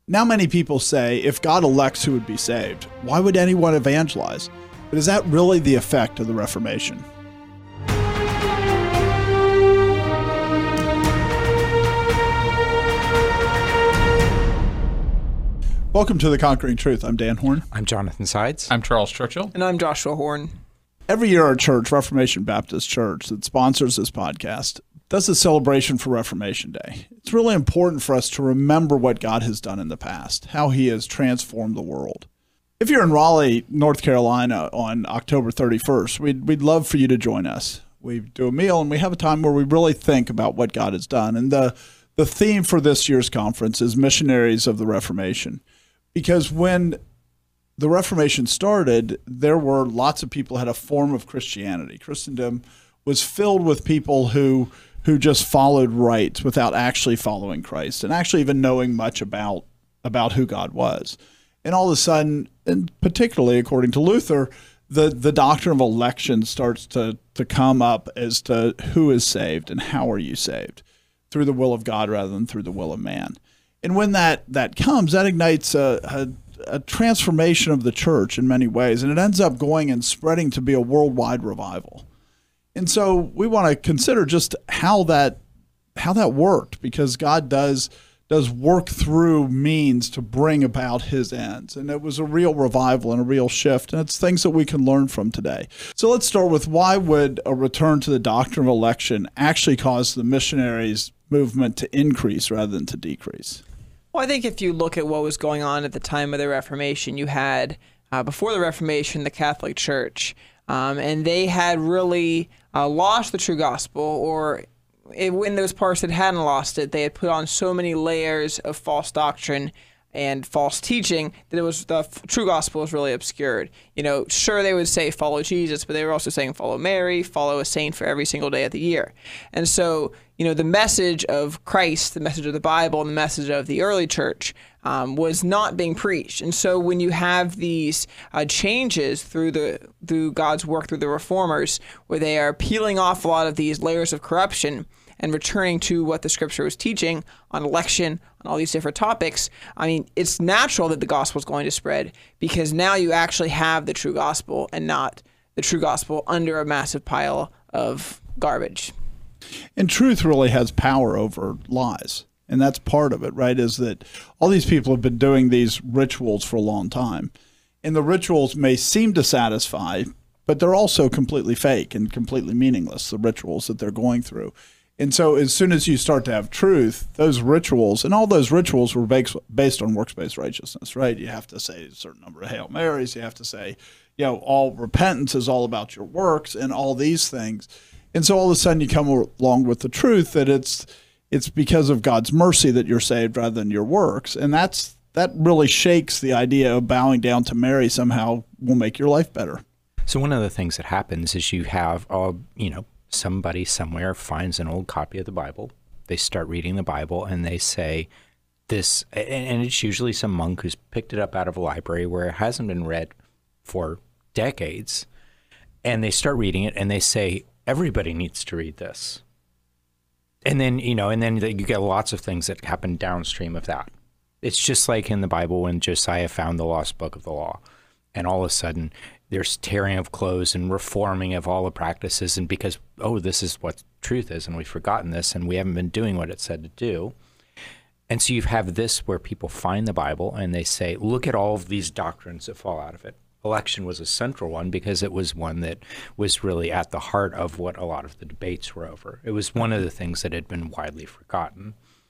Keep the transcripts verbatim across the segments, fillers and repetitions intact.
Now many people say, if God elects who would be saved, why would anyone evangelize? But is that really the effect of the Reformation? Welcome to The Conquering Truth. I'm Dan Horn. I'm Jonathan Sides. I'm Charles Churchill. And I'm Joshua Horn. Every year our church, Reformation Baptist Church, that sponsors this podcast, does a celebration for Reformation Day. It's really important for us to remember what God has done in the past, how he has transformed the world. If you're in Raleigh, North Carolina on October thirty-first, we'd, we'd love for you to join us. We do a meal and we have a time where we really think about what God has done. And the, the theme for this year's conference is Missionaries of the Reformation. Because when the Reformation started, there were lots of people who had a form of Christianity. Christendom was filled with people who who just followed rites without actually following Christ and actually even knowing much about about who God was. And all of a sudden, and particularly according to Luther, the, the doctrine of election starts to, to come up as to who is saved and how are you saved, through the will of God rather than through the will of man. And when that, that comes, that ignites a, a a transformation of the church in many ways, and it ends up going and spreading to be a worldwide revival. And so we want to consider just how that how that worked, because God does does work through means to bring about his ends. And it was a real revival and a real shift, and it's things that we can learn from today. So let's start with, why would a return to the doctrine of election actually cause the missionaries movement to increase rather than to decrease? Well, I think if you look at what was going on at the time of the Reformation, you had, uh, before the Reformation, the Catholic Church, um, and they had really uh, lost the true gospel, or in those parts that hadn't lost it, they had put on so many layers of false doctrine and false teaching that it was the f- true gospel was really obscured. You know, sure, they would say follow Jesus, but they were also saying follow Mary, follow a saint for every single day of the year. And so, you know, the message of Christ, the message of the Bible, and the message of the early church um, was not being preached. And so when you have these uh, changes through the through God's work through the reformers, where they are peeling off a lot of these layers of corruption and returning to what the scripture was teaching on election, on all these different topics, I mean, it's natural that the gospel is going to spread, because now you actually have the true gospel and not the true gospel under a massive pile of garbage. And truth really has power over lies. And that's part of it, right? Is that all these people have been doing these rituals for a long time. And the rituals may seem to satisfy, but they're also completely fake and completely meaningless, the rituals that they're going through. And so as soon as you start to have truth, those rituals, and all those rituals were based, based on works-based righteousness, right? You have to say a certain number of Hail Marys. You have to say, you know, all repentance is all about your works and all these things. And so all of a sudden you come along with the truth that it's it's because of God's mercy that you're saved rather than your works. And that's that really shakes the idea of bowing down to Mary somehow will make your life better. So one of the things that happens is you have, uh, you know, somebody somewhere finds an old copy of the Bible. They start reading the Bible and they say this, and it's usually some monk who's picked it up out of a library where it hasn't been read for decades. And they start reading it and they say, everybody needs to read this. And then, you know, and then you get lots of things that happen downstream of that. It's just like in the Bible when Josiah found the lost book of the law. And all of a sudden, there's tearing of clothes and reforming of all the practices. And because, oh, this is what truth is, and we've forgotten this, and we haven't been doing what it said to do. And so you have this where people find the Bible and they say, look at all of these doctrines that fall out of it. Election was a central one because it was one that was really at the heart of what a lot of the debates were over. It was one of the things that had been widely forgotten.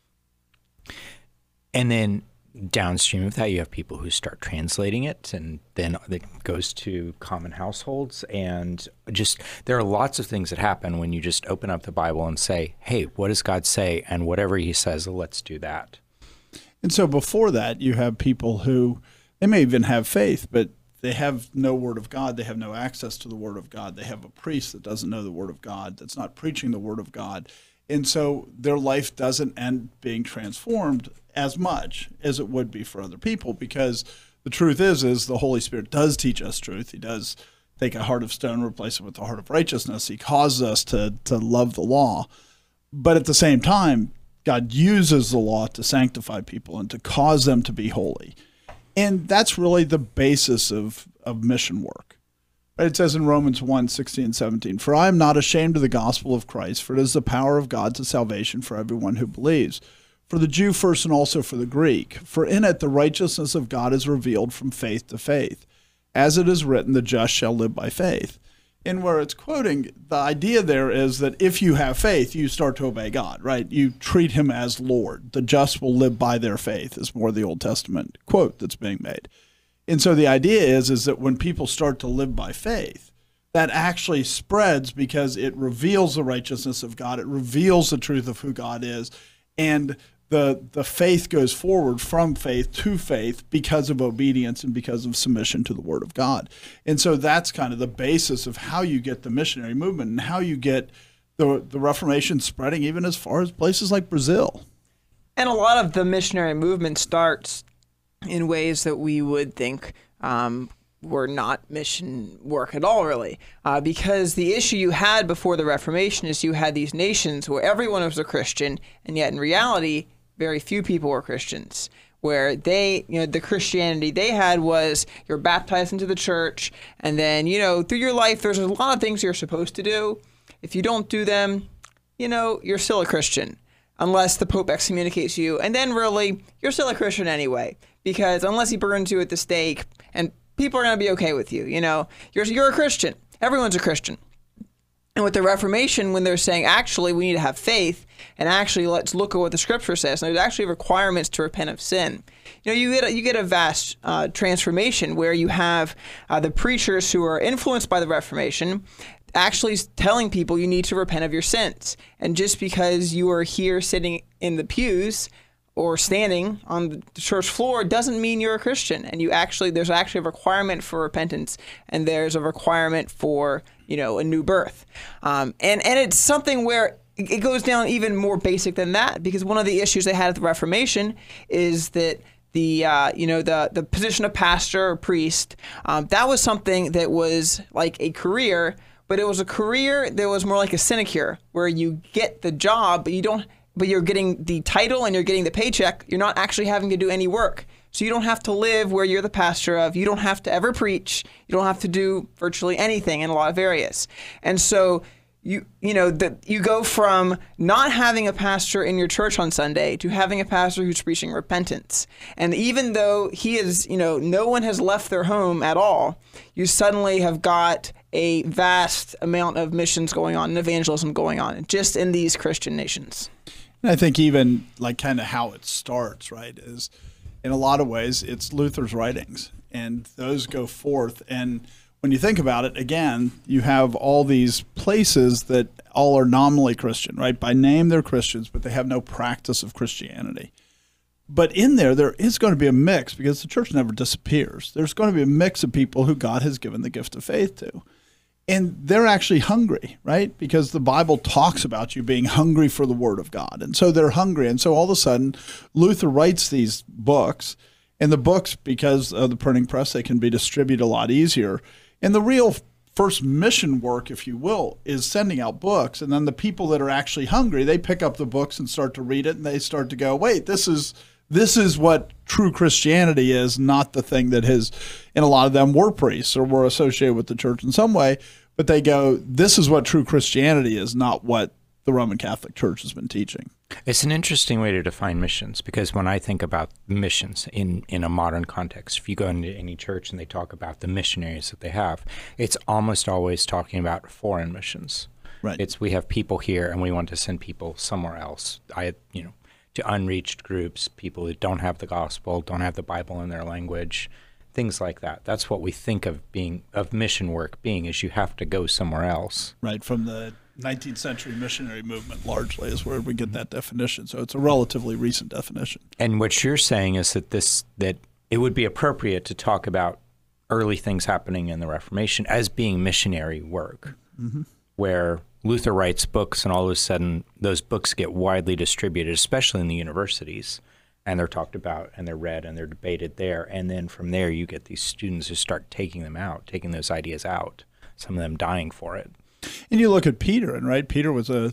And then downstream of that, you have people who start translating it, and then it goes to common households. And just there are lots of things that happen when you just open up the Bible and say, hey, what does God say? And whatever he says, let's do that. And so before that, you have people who, they may even have faith, but they have no word of God. They have no access to the word of God. They have a priest that doesn't know the word of God, that's not preaching the word of God. And so their life doesn't end being transformed as much as it would be for other people, because the truth is, is the Holy Spirit does teach us truth. He does take a heart of stone, replace it with a heart of righteousness. He causes us to, to love the law. But at the same time, God uses the law to sanctify people and to cause them to be holy. And that's really the basis of, of mission work. It says in Romans one, sixteen and seventeen, "For I am not ashamed of the gospel of Christ, for it is the power of God to salvation for everyone who believes, for the Jew first and also for the Greek. For in it the righteousness of God is revealed from faith to faith. As it is written, the just shall live by faith." And where it's quoting, the idea there is that if you have faith, you start to obey God, right? You treat him as Lord. The just will live by their faith is more the Old Testament quote that's being made. And so the idea is, is that when people start to live by faith, that actually spreads because it reveals the righteousness of God. It reveals the truth of who God is. And the the faith goes forward from faith to faith because of obedience and because of submission to the Word of God. And so that's kind of the basis of how you get the missionary movement and how you get the, the Reformation spreading even as far as places like Brazil. And a lot of the missionary movement starts in ways that we would think um, were not mission work at all, really. Uh, because the issue you had before the Reformation is you had these nations where everyone was a Christian, and yet in reality, very few people were Christians, where they, you know, the Christianity they had was you're baptized into the church, and then, you know, through your life, there's a lot of things you're supposed to do. If you don't do them, you know, you're still a Christian, unless the Pope excommunicates you. And then really, you're still a Christian anyway, because unless he burns you at the stake, and people are going to be okay with you, you know, you're, you're a Christian. Everyone's a Christian. And with the Reformation, when they're saying, actually, we need to have faith, and actually, let's look at what the Scripture says. And there's actually requirements to repent of sin. You know, you get a, you get a vast uh, transformation where you have uh, the preachers who are influenced by the Reformation actually telling people you need to repent of your sins. And just because you are here sitting in the pews or standing on the church floor doesn't mean you're a Christian. And you actually, there's actually a requirement for repentance, and there's a requirement for, you know, a new birth. Um, and, and it's something where it goes down even more basic than that, because one of the issues they had at the Reformation is that the, uh, you know, the, the position of pastor or priest, um, that was something that was like a career, but it was a career that was more like a sinecure, where you get the job, but you don't, but you're getting the title and you're getting the paycheck. You're not actually having to do any work. So you don't have to live where you're the pastor of. You don't have to ever preach. You don't have to do virtually anything in a lot of areas. And so you you know that you go from not having a pastor in your church on Sunday to having a pastor who's preaching repentance. And even though he is, you know, no one has left their home at all, you suddenly have got a vast amount of missions going on and evangelism going on just in these Christian nations. And I think even like kind of how it starts, right, is in a lot of ways it's Luther's writings, and those go forth. And when you think about it, again, you have all these places that all are nominally Christian, right? By name they're Christians, but they have no practice of Christianity. But in there, there is going to be a mix, because the church never disappears. There's going to be a mix of people who God has given the gift of faith to. And they're actually hungry, right? Because the Bible talks about you being hungry for the Word of God. And so they're hungry. And so all of a sudden, Luther writes these books. And the books, because of the printing press, they can be distributed a lot easier. And the real first mission work, if you will, is sending out books. And then the people that are actually hungry, they pick up the books and start to read it. And they start to go, wait, this is this is what true Christianity is, not the thing that has, and a lot of them were priests or were associated with the church in some way. But they go, this is what true Christianity is, not what the Roman Catholic Church has been teaching. It's an interesting way to define missions, because when I think about missions in, in a modern context, if you go into any church and they talk about the missionaries that they have, it's almost always talking about foreign missions. Right. It's we have people here and we want to send people somewhere else. I, you know, to unreached groups, people who don't have the gospel, don't have the Bible in their language, things like that. That's what we think of being of mission work being, is you have to go somewhere else. Right, from the nineteenth century missionary movement largely is where we get that definition. So it's a relatively recent definition. And what you're saying is that this that it would be appropriate to talk about early things happening in the Reformation as being missionary work, mm-hmm. where Luther writes books and all of a sudden those books get widely distributed, especially in the universities. And they're talked about and they're read and they're debated there. And then from there, you get these students who start taking them out, taking those ideas out, some of them dying for it. And you look at Peter, and right, Peter was a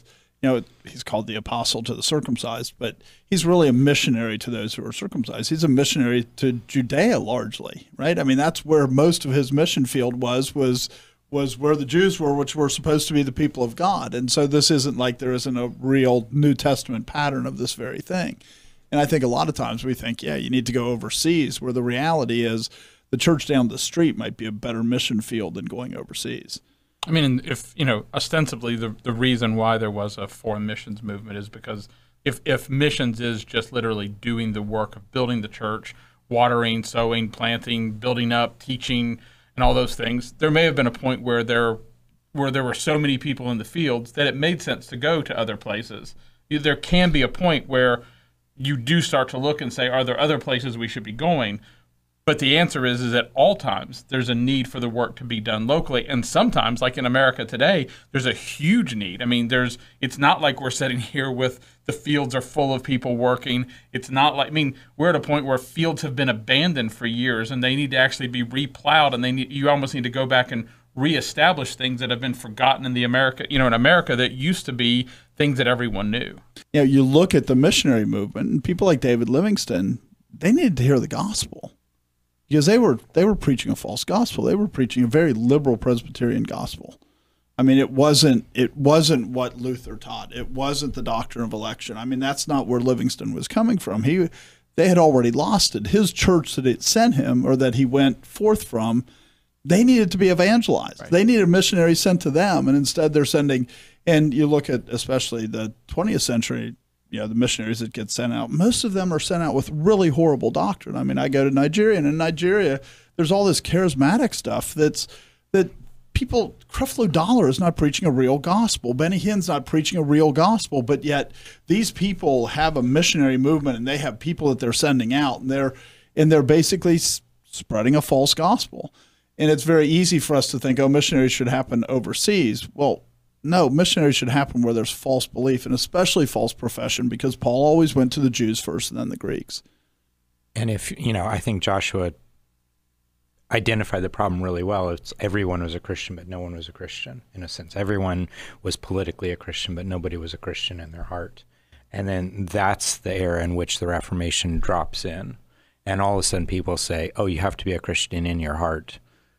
you know, he's called the apostle to the circumcised, but he's really a missionary to those who are circumcised. He's a missionary to Judea largely, right? I mean, that's where most of his mission field was, was was where the Jews were, which were supposed to be the people of God. And so this isn't like there isn't a real New Testament pattern of this very thing. And I think a lot of times we think, yeah, you need to go overseas, where the reality is the church down the street might be a better mission field than going overseas. I mean, if, you know, ostensibly the the reason why there was a foreign missions movement is because if, if missions is just literally doing the work of building the church, watering, sowing, planting, building up, teaching, and all those things, there may have been a point where there where there were so many people in the fields that it made sense to go to other places. There can be a point where you do start to look and say, are there other places we should be going? But the answer is, is at all times, there's a need for the work to be done locally. And sometimes, like in America today, there's a huge need. I mean, there's it's not like we're sitting here with the fields are full of people working. It's not like, I mean, we're at a point where fields have been abandoned for years and they need to actually be replowed, and they need, you almost need to go back and reestablish things that have been forgotten in the America, you know, in America that used to be things that everyone knew. You know, you look at the missionary movement, and people like David Livingstone, they needed to hear the gospel. Because they were they were preaching a false gospel. They were preaching a very liberal Presbyterian gospel. I mean, it wasn't it wasn't what Luther taught. It wasn't the doctrine of election. I mean, that's not where Livingstone was coming from. He they had already lost it. His church that it sent him, or that he went forth from, they needed to be evangelized. Right. They needed a missionary sent to them, and instead they're sending. And you look at especially the twentieth century. You know, the missionaries that get sent out, most of them are sent out with really horrible doctrine. I mean, I go to Nigeria, and in Nigeria, there's all this charismatic stuff that's that people, Creflo Dollar is not preaching a real gospel. Benny Hinn's not preaching a real gospel, but yet these people have a missionary movement, and they have people that they're sending out, and they're and they're basically s- spreading a false gospel. And it's very easy for us to think, oh, missionaries should happen overseas. Well, no, missionaries should happen where there's false belief, and especially false profession, because Paul always went to the Jews first and then the Greeks. And if, you know, I think Joshua identified the problem really well. It's everyone was a Christian, but no one was a Christian, in a sense. Everyone was politically a Christian, but nobody was a Christian in their heart. And then that's the era in which the Reformation drops in. And all of a sudden people say, oh, you have to be a Christian in your heart.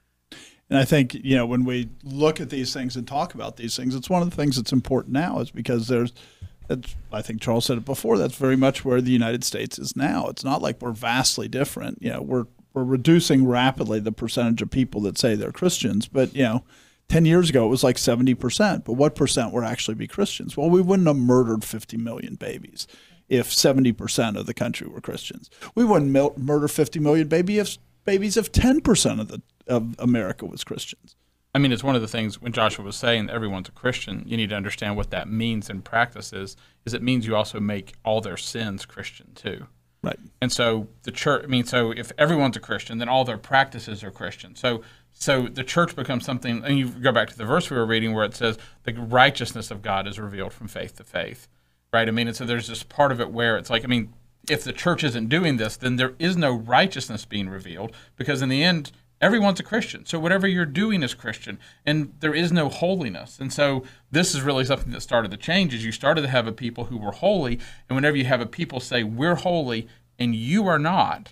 And I think, you know, when we look at these things and talk about these things, it's one of the things that's important now is because there's, it's, I think Charles said it before, that's very much where the United States is now. It's not like we're vastly different. You know, we're we're reducing rapidly the percentage of people that say they're Christians. But, you know, ten years ago it was like seventy percent. But what percent would actually be Christians? Well, we wouldn't have murdered fifty million babies if seventy percent of the country were Christians. We wouldn't mil- murder fifty million baby if, babies if ten percent of the of America was Christians. I mean, it's one of the things when Joshua was saying everyone's a Christian, you need to understand what that means in practice is, is it means you also make all their sins Christian too. Right. And so the church, I mean, so if everyone's a Christian, then all their practices are Christian. So so the church becomes something, and you go back to the verse we were reading where it says the righteousness of God is revealed from faith to faith, right? I mean, and so there's this part of it where it's like, I mean, if the church isn't doing this, then there is no righteousness being revealed, because in the end, everyone's a Christian. So whatever you're doing is Christian, and there is no holiness. And so this is really something that started the change, is you started to have a people who were holy, and whenever you have a people say, we're holy and you are not,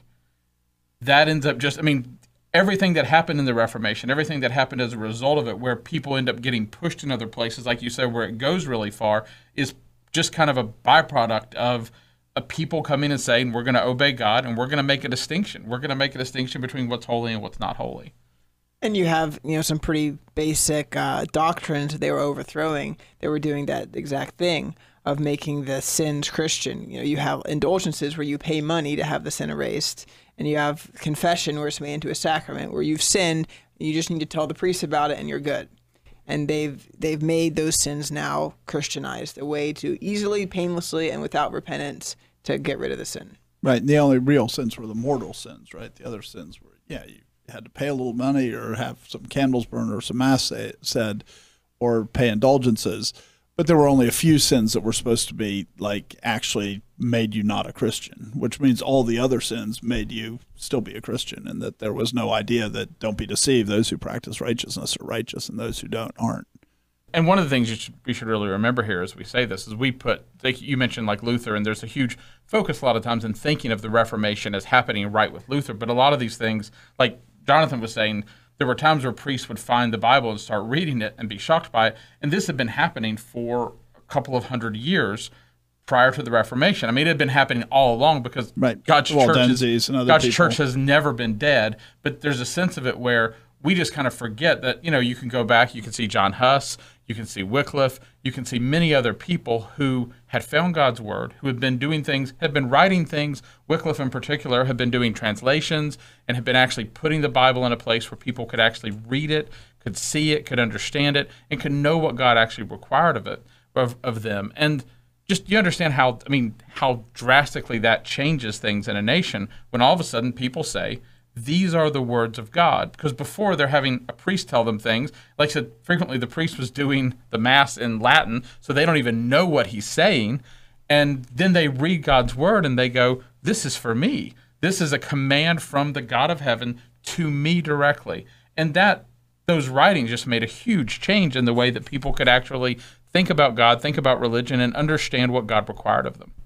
that ends up just, I mean, everything that happened in the Reformation, everything that happened as a result of it, where people end up getting pushed in other places, like you said, where it goes really far, is just kind of a byproduct of a people coming and saying, we're going to obey God, and we're going to make a distinction. We're going to make a distinction between what's holy and what's not holy. And you have, you know, some pretty basic uh, doctrines they were overthrowing. They were doing that exact thing of making the sins Christian. You know, you have indulgences where you pay money to have the sin erased, and you have confession where it's made into a sacrament, where you've sinned, you just need to tell the priest about it, and you're good. And they've they've made those sins now Christianized, a way to easily, painlessly, and without repentance to get rid of the sin. Right. And the only real sins were the mortal sins, right? The other sins were, yeah, you had to pay a little money or have some candles burned or some mass say, said or pay indulgences. But there were only a few sins that were supposed to be, like, actually made you not a Christian, which means all the other sins made you still be a Christian, and that there was no idea that don't be deceived. Those who practice righteousness are righteous, and those who don't aren't. And one of the things you should, we should really remember here as we say this is we put, like you mentioned like Luther, and there's a huge focus a lot of times in thinking of the Reformation as happening right with Luther. But a lot of these things, like Jonathan was saying, there were times where priests would find the Bible and start reading it and be shocked by it. And this had been happening for a couple of hundred years prior to the Reformation. I mean, it had been happening all along because right. God's, church is, and other God's people. church has never been dead. But there's a sense of it where we just kind of forget that, you know, you can go back, you can see John Huss, you can see Wycliffe, you can see many other people who had found God's word, who had been doing things, had been writing things. Wycliffe in particular had been doing translations and had been actually putting the Bible in a place where people could actually read it, could see it, could understand it, and could know what God actually required of it, of, of them. And just you understand how, I mean, how drastically that changes things in a nation when all of a sudden people say, these are the words of God. Because before they're having a priest tell them things. Like I said, frequently the priest was doing the Mass in Latin, so they don't even know what he's saying. And then they read God's word and they go, this is for me. This is a command from the God of heaven to me directly. And that those writings just made a huge change in the way that people could actually think about God, think about religion, and understand what God required of them.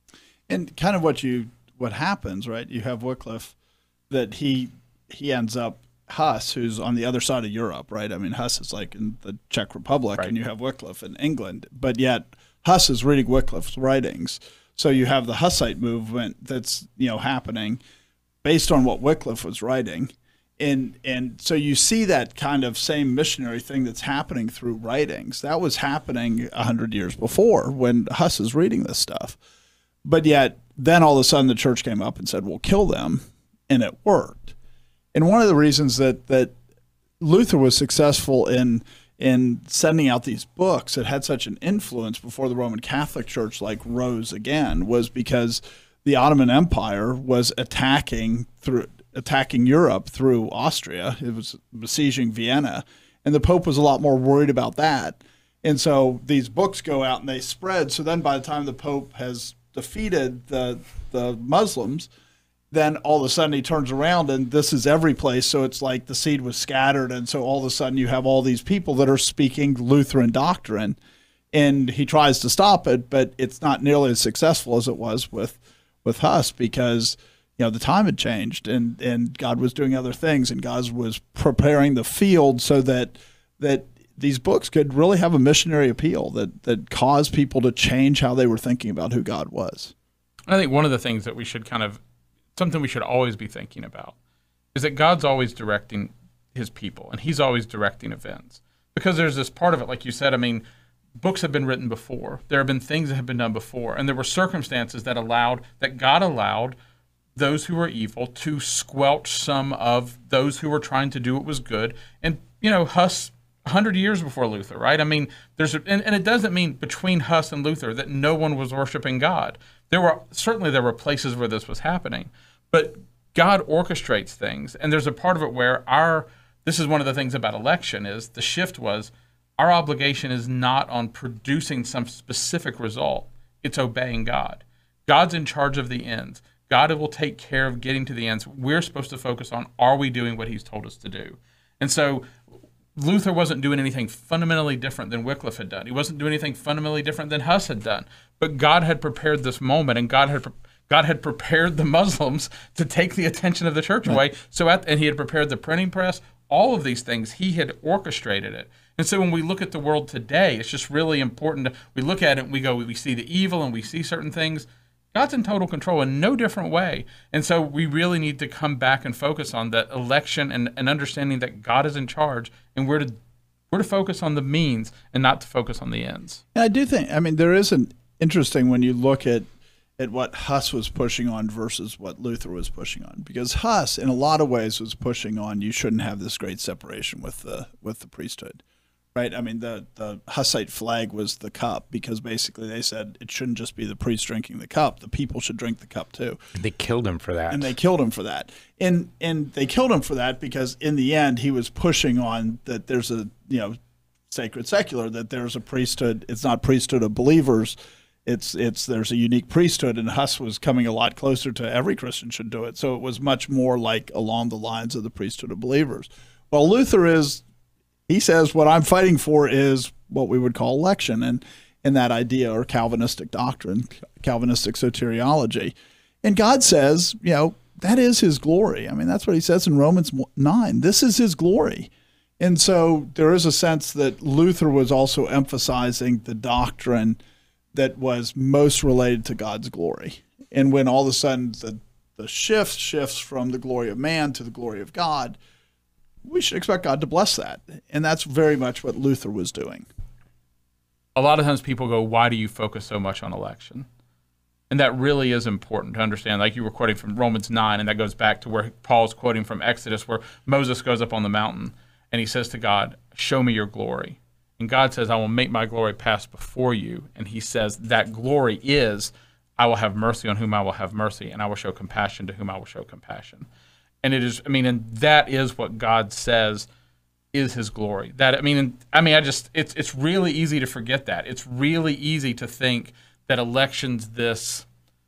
And kind of what you what happens, right? You have Wycliffe, that he he ends up Huss, who's on the other side of Europe, right? I mean, Huss is like in the Czech Republic, right. and you have Wycliffe in England, but yet Huss is reading Wycliffe's writings. So you have the Hussite movement that's, you know, happening based on what Wycliffe was writing. And and so you see that kind of same missionary thing that's happening through writings. That was happening a hundred years before when Huss is reading this stuff. But yet then all of a sudden the church came up and said, we'll kill them. And it worked. And one of the reasons that, that Luther was successful in in sending out these books that had such an influence before the Roman Catholic Church like rose again was because the Ottoman Empire was attacking through attacking Europe through Austria. It was besieging Vienna, and the Pope was a lot more worried about that. And so these books go out and they spread. So then by the time the Pope has defeated the the Muslims, then all of a sudden he turns around and this is every place. So it's like the seed was scattered. And so all of a sudden you have all these people that are speaking Lutheran doctrine, and he tries to stop it, but it's not nearly as successful as it was with, with Huss because, you know, the time had changed and, and God was doing other things, and God was preparing the field so that, that these books could really have a missionary appeal that, that caused people to change how they were thinking about who God was. I think one of the things that we should kind of something we should always be thinking about is that God's always directing his people, and he's always directing events. Because there's this part of it, like you said, I mean, books have been written before. There have been things that have been done before, and there were circumstances that allowed, that God allowed those who were evil to squelch some of those who were trying to do what was good. And, you know, Huss, one hundred years before Luther, right? I mean, there's a, and, and it doesn't mean between Huss and Luther that no one was worshiping God. There were, certainly there were places where this was happening. But God orchestrates things, and there's a part of it where our, this is one of the things about election, is the shift was our obligation is not on producing some specific result. It's obeying God. God's in charge of the ends. God will take care of getting to the ends. We're supposed to focus on, are we doing what he's told us to do? And so Luther wasn't doing anything fundamentally different than Wycliffe had done. He wasn't doing anything fundamentally different than Huss had done. But God had prepared this moment, and God had prepared God had prepared the Muslims to take the attention of the church away. So, at, and he had prepared the printing press, all of these things, he had orchestrated it. And so when we look at the world today, it's just really important. To, we look at it and we go, we see the evil and we see certain things. God's in total control in no different way. And so we really need to come back and focus on that election and, and understanding that God is in charge, and we're to, we're to focus on the means and not to focus on the ends. And I do think, I mean, there is an interesting when you look at at what Huss was pushing on versus what Luther was pushing on, because Huss, in a lot of ways, was pushing on you shouldn't have this great separation with the with the priesthood, right? I mean, the the Hussite flag was the cup because basically they said it shouldn't just be the priest drinking the cup; the people should drink the cup too. They killed him for that, and they killed him for that, and and they killed him for that because in the end he was pushing on that there's a you know sacred secular, that there's a priesthood. It's not priesthood of believers. It's it's there's a unique priesthood, and Huss was coming a lot closer to every Christian should do it. So it was much more like along the lines of the priesthood of believers. Well, Luther is He says what I'm fighting for is what we would call election and in that idea or Calvinistic doctrine, Calvinistic soteriology. And God says, you know, that is his glory. I mean, that's what he says in Romans nine. This is his glory. And so there is a sense that Luther was also emphasizing the doctrine that was most related to God's glory. And when all of a sudden the, the shift shifts from the glory of man to the glory of God, we should expect God to bless that. And that's very much what Luther was doing. A lot of times people go, why do you focus so much on election? And that really is important to understand. Like you were quoting from Romans nine, and that goes back to where Paul's quoting from Exodus, where Moses goes up on the mountain and he says to God, show me your glory. And God says, I will make my glory pass before you. And he says that glory is, I will have mercy on whom I will have mercy, and I will show compassion to whom I will show compassion. And it is, I mean, and that is what God says is his glory. That, I mean, I mean, I just, it's it's really easy to forget that. It's really easy to think that election's this,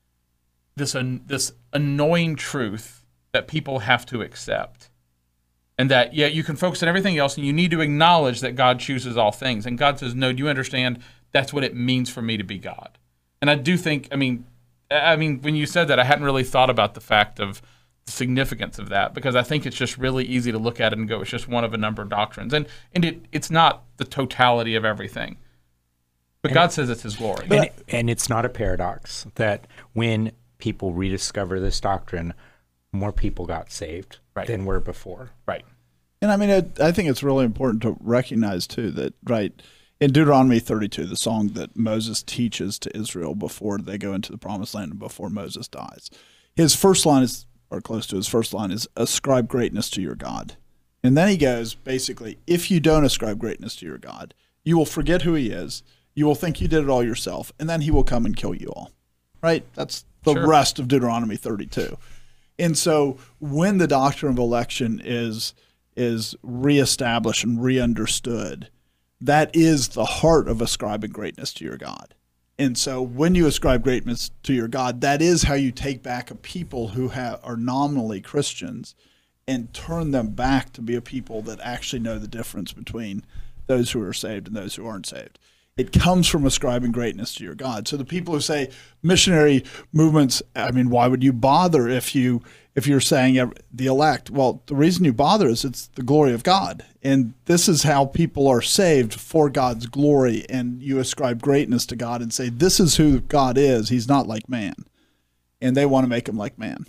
this, an, this annoying truth that people have to accept. And that, yeah, you can focus on everything else, and you need to acknowledge that God chooses all things. And God says, no, do you understand? That's what it means for me to be God. And I do think, I mean, I mean, when you said that, I hadn't really thought about the fact of the significance of that, because I think it's just really easy to look at it and go, it's just one of a number of doctrines. And and it, it's not the totality of everything. But and, God says it's his glory. And, and it's not a paradox that when people rediscover this doctrine, more people got saved right. than were before. Right. And I mean, it, I think it's really important to recognize, too, that, right, in Deuteronomy thirty-two, the song that Moses teaches to Israel before they go into the promised land and before Moses dies, his first line is, or close to his first line, is ascribe greatness to your God. And then he goes, basically, if you don't ascribe greatness to your God, you will forget who he is, you will think you did it all yourself, and then he will come and kill you all. Right? That's the Sure. rest of Deuteronomy thirty-two. And so when the doctrine of election is is reestablished and reunderstood, that is the heart of ascribing greatness to your God. And so when you ascribe greatness to your God, that is how you take back a people who have, are nominally Christians and turn them back to be a people that actually know the difference between those who are saved and those who aren't saved. It comes from ascribing greatness to your God. So the people who say missionary movements, I mean, why would you bother if you if you're saying the elect? Well, the reason you bother is it's the glory of God. And this is how people are saved, for God's glory. And you ascribe greatness to God and say, this is who God is. He's not like man. And they want to make him like man.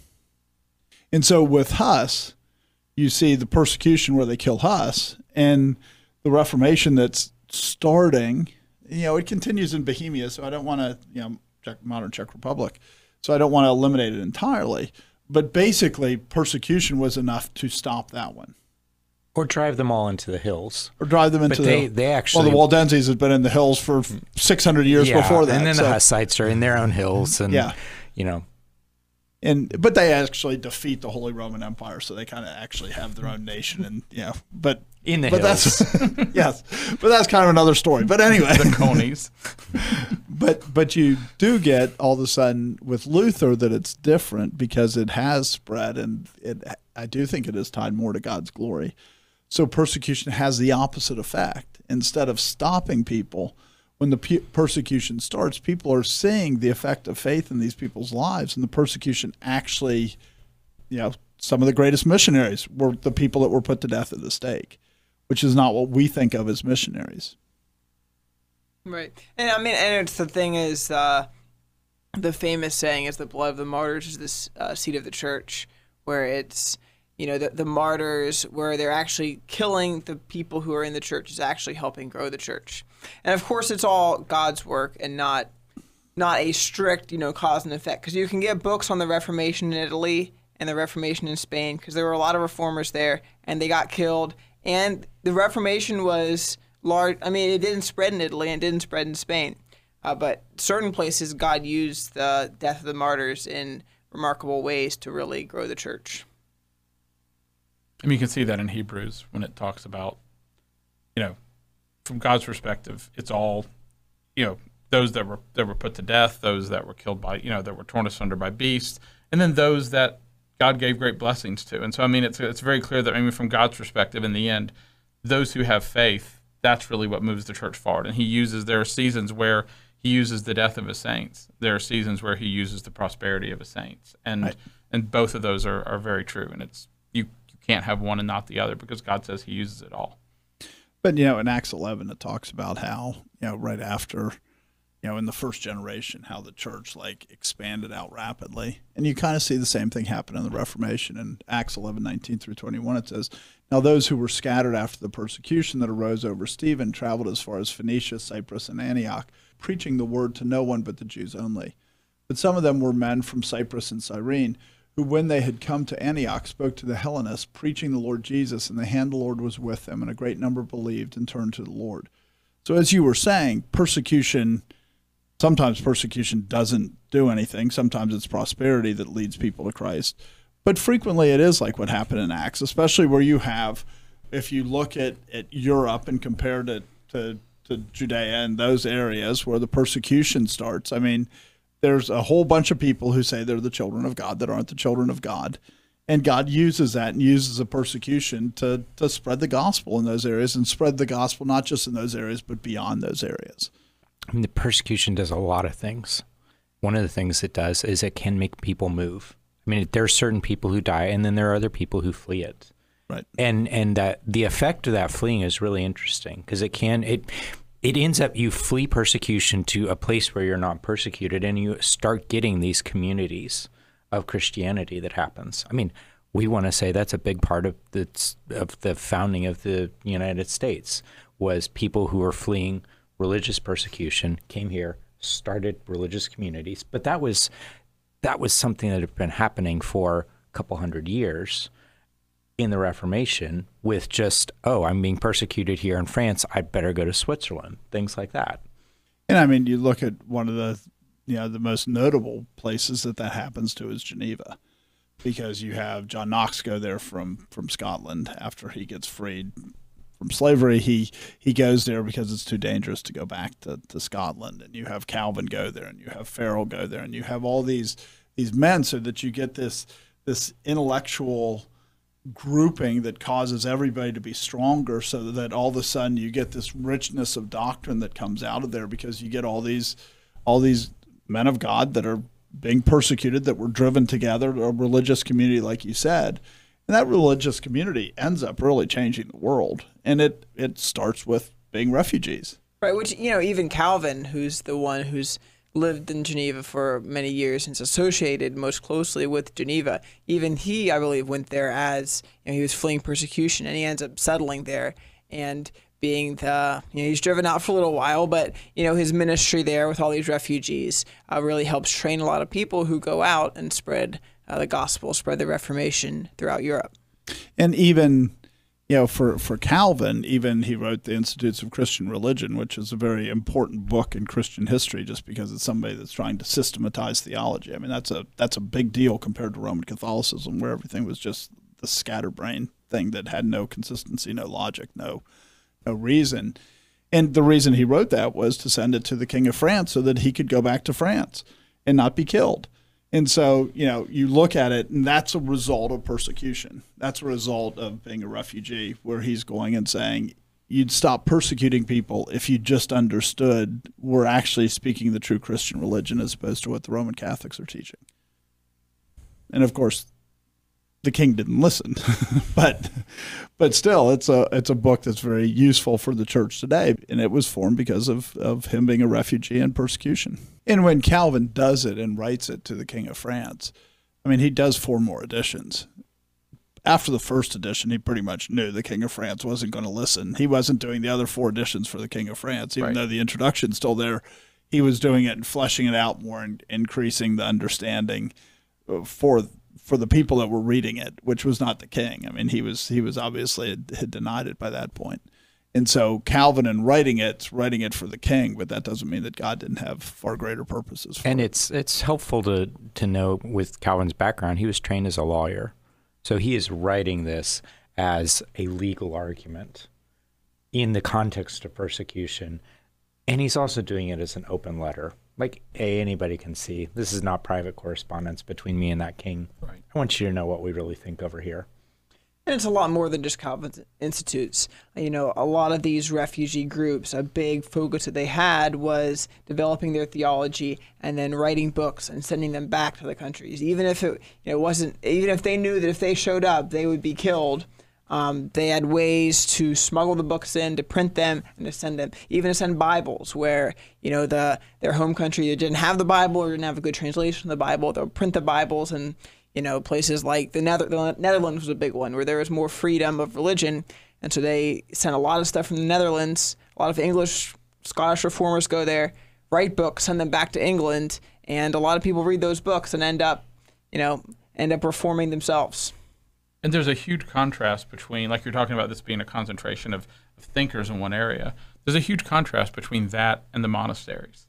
And so with Huss, you see the persecution where they kill Huss, and the Reformation that's starting. You know, it continues in Bohemia, so I don't want to, you know, Czech, modern Czech Republic, so I don't want to eliminate it entirely. But basically, persecution was enough to stop that one. Or drive them all into the hills. Or drive them into but they, the... They actually... Well, the Waldenses had been in the hills for six hundred years yeah, before that. and then so, the Hussites are in their own hills, and, yeah. you know... And but they actually defeat the Holy Roman Empire, so they kind of actually have their own nation, and you know, but in the but hills, that's, yes, but that's kind of another story. But anyway, the conies. but but you do get all of a sudden with Luther that it's different because it has spread, and it I do think it is tied more to God's glory. So persecution has the opposite effect. Instead of stopping people, when the pe- persecution starts, people are seeing the effect of faith in these people's lives, and the persecution actually, you know, some of the greatest missionaries were the people that were put to death at the stake, which is not what we think of as missionaries. Right. And I mean, and it's the thing is, uh, the famous saying is the blood of the martyrs is this uh, seed of the church, where it's, you know, the, the martyrs, where they're actually killing the people who are in the church, is actually helping grow the church. And of course, it's all God's work and not not a strict, you know, cause and effect. Because you can get books on the Reformation in Italy and the Reformation in Spain, because there were a lot of reformers there, and they got killed. And the Reformation was large. I mean, it didn't spread in Italy and it didn't spread in Spain. Uh, but certain places, God used the death of the martyrs in remarkable ways to really grow the church. I mean, you can see that in Hebrews when it talks about, you know, from God's perspective, it's all, you know, those that were that were put to death, those that were killed by, you know, that were torn asunder by beasts, and then those that God gave great blessings to. And so, I mean, it's it's very clear that, I mean, from God's perspective, in the end, those who have faith, that's really what moves the church forward. And he uses, there are seasons where he uses the death of his saints. There are seasons where he uses the prosperity of his saints. And right. and both of those are, are very true. And it's you, you can't have one and not the other because God says he uses it all. But, you know, in Acts eleven, it talks about how, you know, right after, you know, in the first generation, how the church, like, expanded out rapidly. And you kind of see the same thing happen in the Reformation. In Acts eleven, nineteen through twenty-one, it says, "Now those who were scattered after the persecution that arose over Stephen traveled as far as Phoenicia, Cyprus, and Antioch, preaching the word to no one but the Jews only. But some of them were men from Cyprus and Cyrene, who when they had come to Antioch spoke to the Hellenists, preaching the Lord Jesus, and the hand of the Lord was with them, and a great number believed and turned to the Lord." So as you were saying, persecution, sometimes persecution doesn't do anything. Sometimes it's prosperity that leads people to Christ. But frequently it is like what happened in Acts, especially where you have, if you look at, at Europe and compare it to, to Judea and those areas where the persecution starts. I mean, there's a whole bunch of people who say they're the children of God that aren't the children of God. And God uses that and uses a persecution to, to spread the gospel in those areas and spread the gospel not just in those areas, but beyond those areas. I mean, the persecution does a lot of things. One of the things it does is it can make people move. I mean, there are certain people who die, and then there are other people who flee it. Right. And and that the effect of that fleeing is really interesting because it can it it ends up you flee persecution to a place where you're not persecuted, and you start getting these communities of Christianity that happens. I mean, we want to say that's a big part of the of the founding of the United States was people who were fleeing religious persecution came here, started religious communities, but that was that was something that had been happening for a couple hundred years in the Reformation with just, oh, I'm being persecuted here in France, I better go to Switzerland, things like that. And I mean, you look at one of the, you know, the most notable places that that happens to is Geneva, because you have John Knox go there from, from Scotland after he gets freed from slavery. He he goes there because it's too dangerous to go back to, to Scotland. And you have Calvin go there, and you have Farel go there, and you have all these these men, so that you get this this intellectual grouping that causes everybody to be stronger, so that all of a sudden you get this richness of doctrine that comes out of there, because you get all these all these men of God that are being persecuted, that were driven together, a religious community, like you said. And that religious community ends up really changing the world. And it, it starts with being refugees. Right, which, you know, even Calvin, who's the one who's lived in Geneva for many years and is associated most closely with Geneva, even he, I believe, went there as, you know, he was fleeing persecution, and he ends up settling there and being the, you know, he's driven out for a little while, but, you know, his ministry there with all these refugees uh, really helps train a lot of people who go out and spread uh, the gospel, spread the Reformation throughout Europe. And even, you know, for, for Calvin, even he wrote the Institutes of Christian Religion, which is a very important book in Christian history, just because it's somebody that's trying to systematize theology. I mean, that's a that's a big deal compared to Roman Catholicism, where everything was just the scatterbrain thing that had no consistency, no logic, no no reason. And the reason he wrote that was to send it to the King of France so that he could go back to France and not be killed. And so, you know, you look at it, and that's a result of persecution. That's a result of being a refugee, where he's going and saying, you'd stop persecuting people if you just understood we're actually speaking the true Christian religion as opposed to what the Roman Catholics are teaching. And of course, the king didn't listen, but but still, it's a it's a book that's very useful for the church today, and it was formed because of, of him being a refugee and persecution. And when Calvin does it and writes it to the King of France, I mean, he does four more editions. After the first edition, he pretty much knew the King of France wasn't going to listen. He wasn't doing the other four editions for the King of France, even right. though the introduction's still there. He was doing it and fleshing it out more and increasing the understanding for for the people that were reading it, which was not the king. I mean, he was he was obviously had, had denied it by that point. And so Calvin, in writing it, writing it for the king, but that doesn't mean that God didn't have far greater purposes for and it. it's it's helpful to to know with Calvin's background, he was trained as a lawyer. So he is writing this as a legal argument in the context of persecution. And he's also doing it as an open letter. Like, hey, anybody can see. This is not private correspondence between me and that king. Right. I want you to know what we really think over here. And it's a lot more than just Calvinist institutes. You know, a lot of these refugee groups, a big focus that they had was developing their theology and then writing books and sending them back to the countries. Even if it, you know, wasn't, even if they knew that if they showed up, they would be killed. Um, they had ways to smuggle the books in, to print them, and to send them, even to send Bibles where, you know, the their home country either didn't have the Bible or didn't have a good translation of the Bible. They'll print the Bibles, and you know, places like the, Nether- the Netherlands was a big one where there was more freedom of religion. And so they sent a lot of stuff from the Netherlands. A lot of English, Scottish reformers go there, write books, send them back to England. And a lot of people read those books and end up, you know, end up reforming themselves. And there's a huge contrast between, like you're talking about this being a concentration of, of thinkers in one area. There's a huge contrast between that and the monasteries.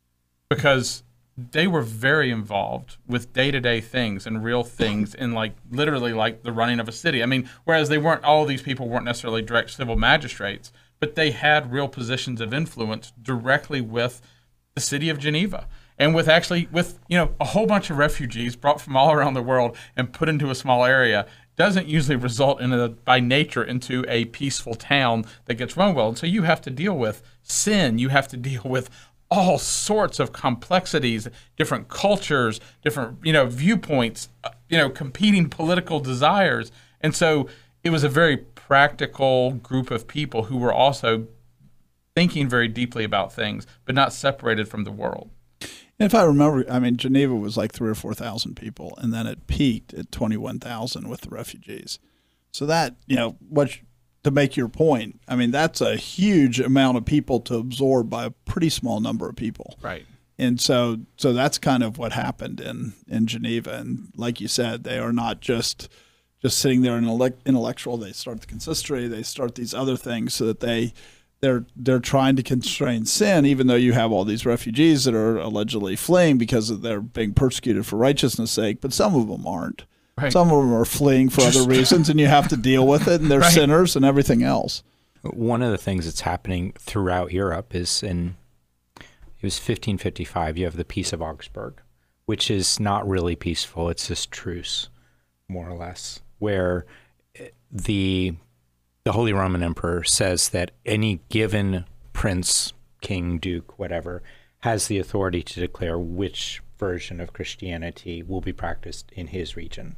Because they were very involved with day-to-day things and real things in like literally like the running of a city. I mean, whereas they weren't, all these people weren't necessarily direct civil magistrates, but they had real positions of influence directly with the city of Geneva and with actually with, you know, a whole bunch of refugees brought from all around the world and put into a small area doesn't usually result in a, by nature into a peaceful town that gets run well. And so you have to deal with sin. You have to deal with all sorts of complexities, different cultures, different, you know, viewpoints, you know, competing political desires. And so it was a very practical group of people who were also thinking very deeply about things, but not separated from the world. If I remember, I mean, Geneva was like three or four thousand people, and then it peaked at twenty-one thousand with the refugees. So that, you know, what to make your point, I mean, that's a huge amount of people to absorb by a pretty small number of people. Right. And so, so that's kind of what happened in, in Geneva. And like you said, they are not just just sitting there in intellectual. They start the consistory. They start these other things so that they they're they're trying to constrain sin, even though you have all these refugees that are allegedly fleeing because of they're being persecuted for righteousness' sake. But some of them aren't. Right. Some of them are fleeing for other reasons, and you have to deal with it, and they're right. sinners and everything else. One of the things that's happening throughout Europe is in, it was fifteen fifty-five, you have the Peace of Augsburg, which is not really peaceful. It's this truce, more or less, where the the Holy Roman Emperor says that any given prince, king, duke, whatever, has the authority to declare which version of Christianity will be practiced in his region.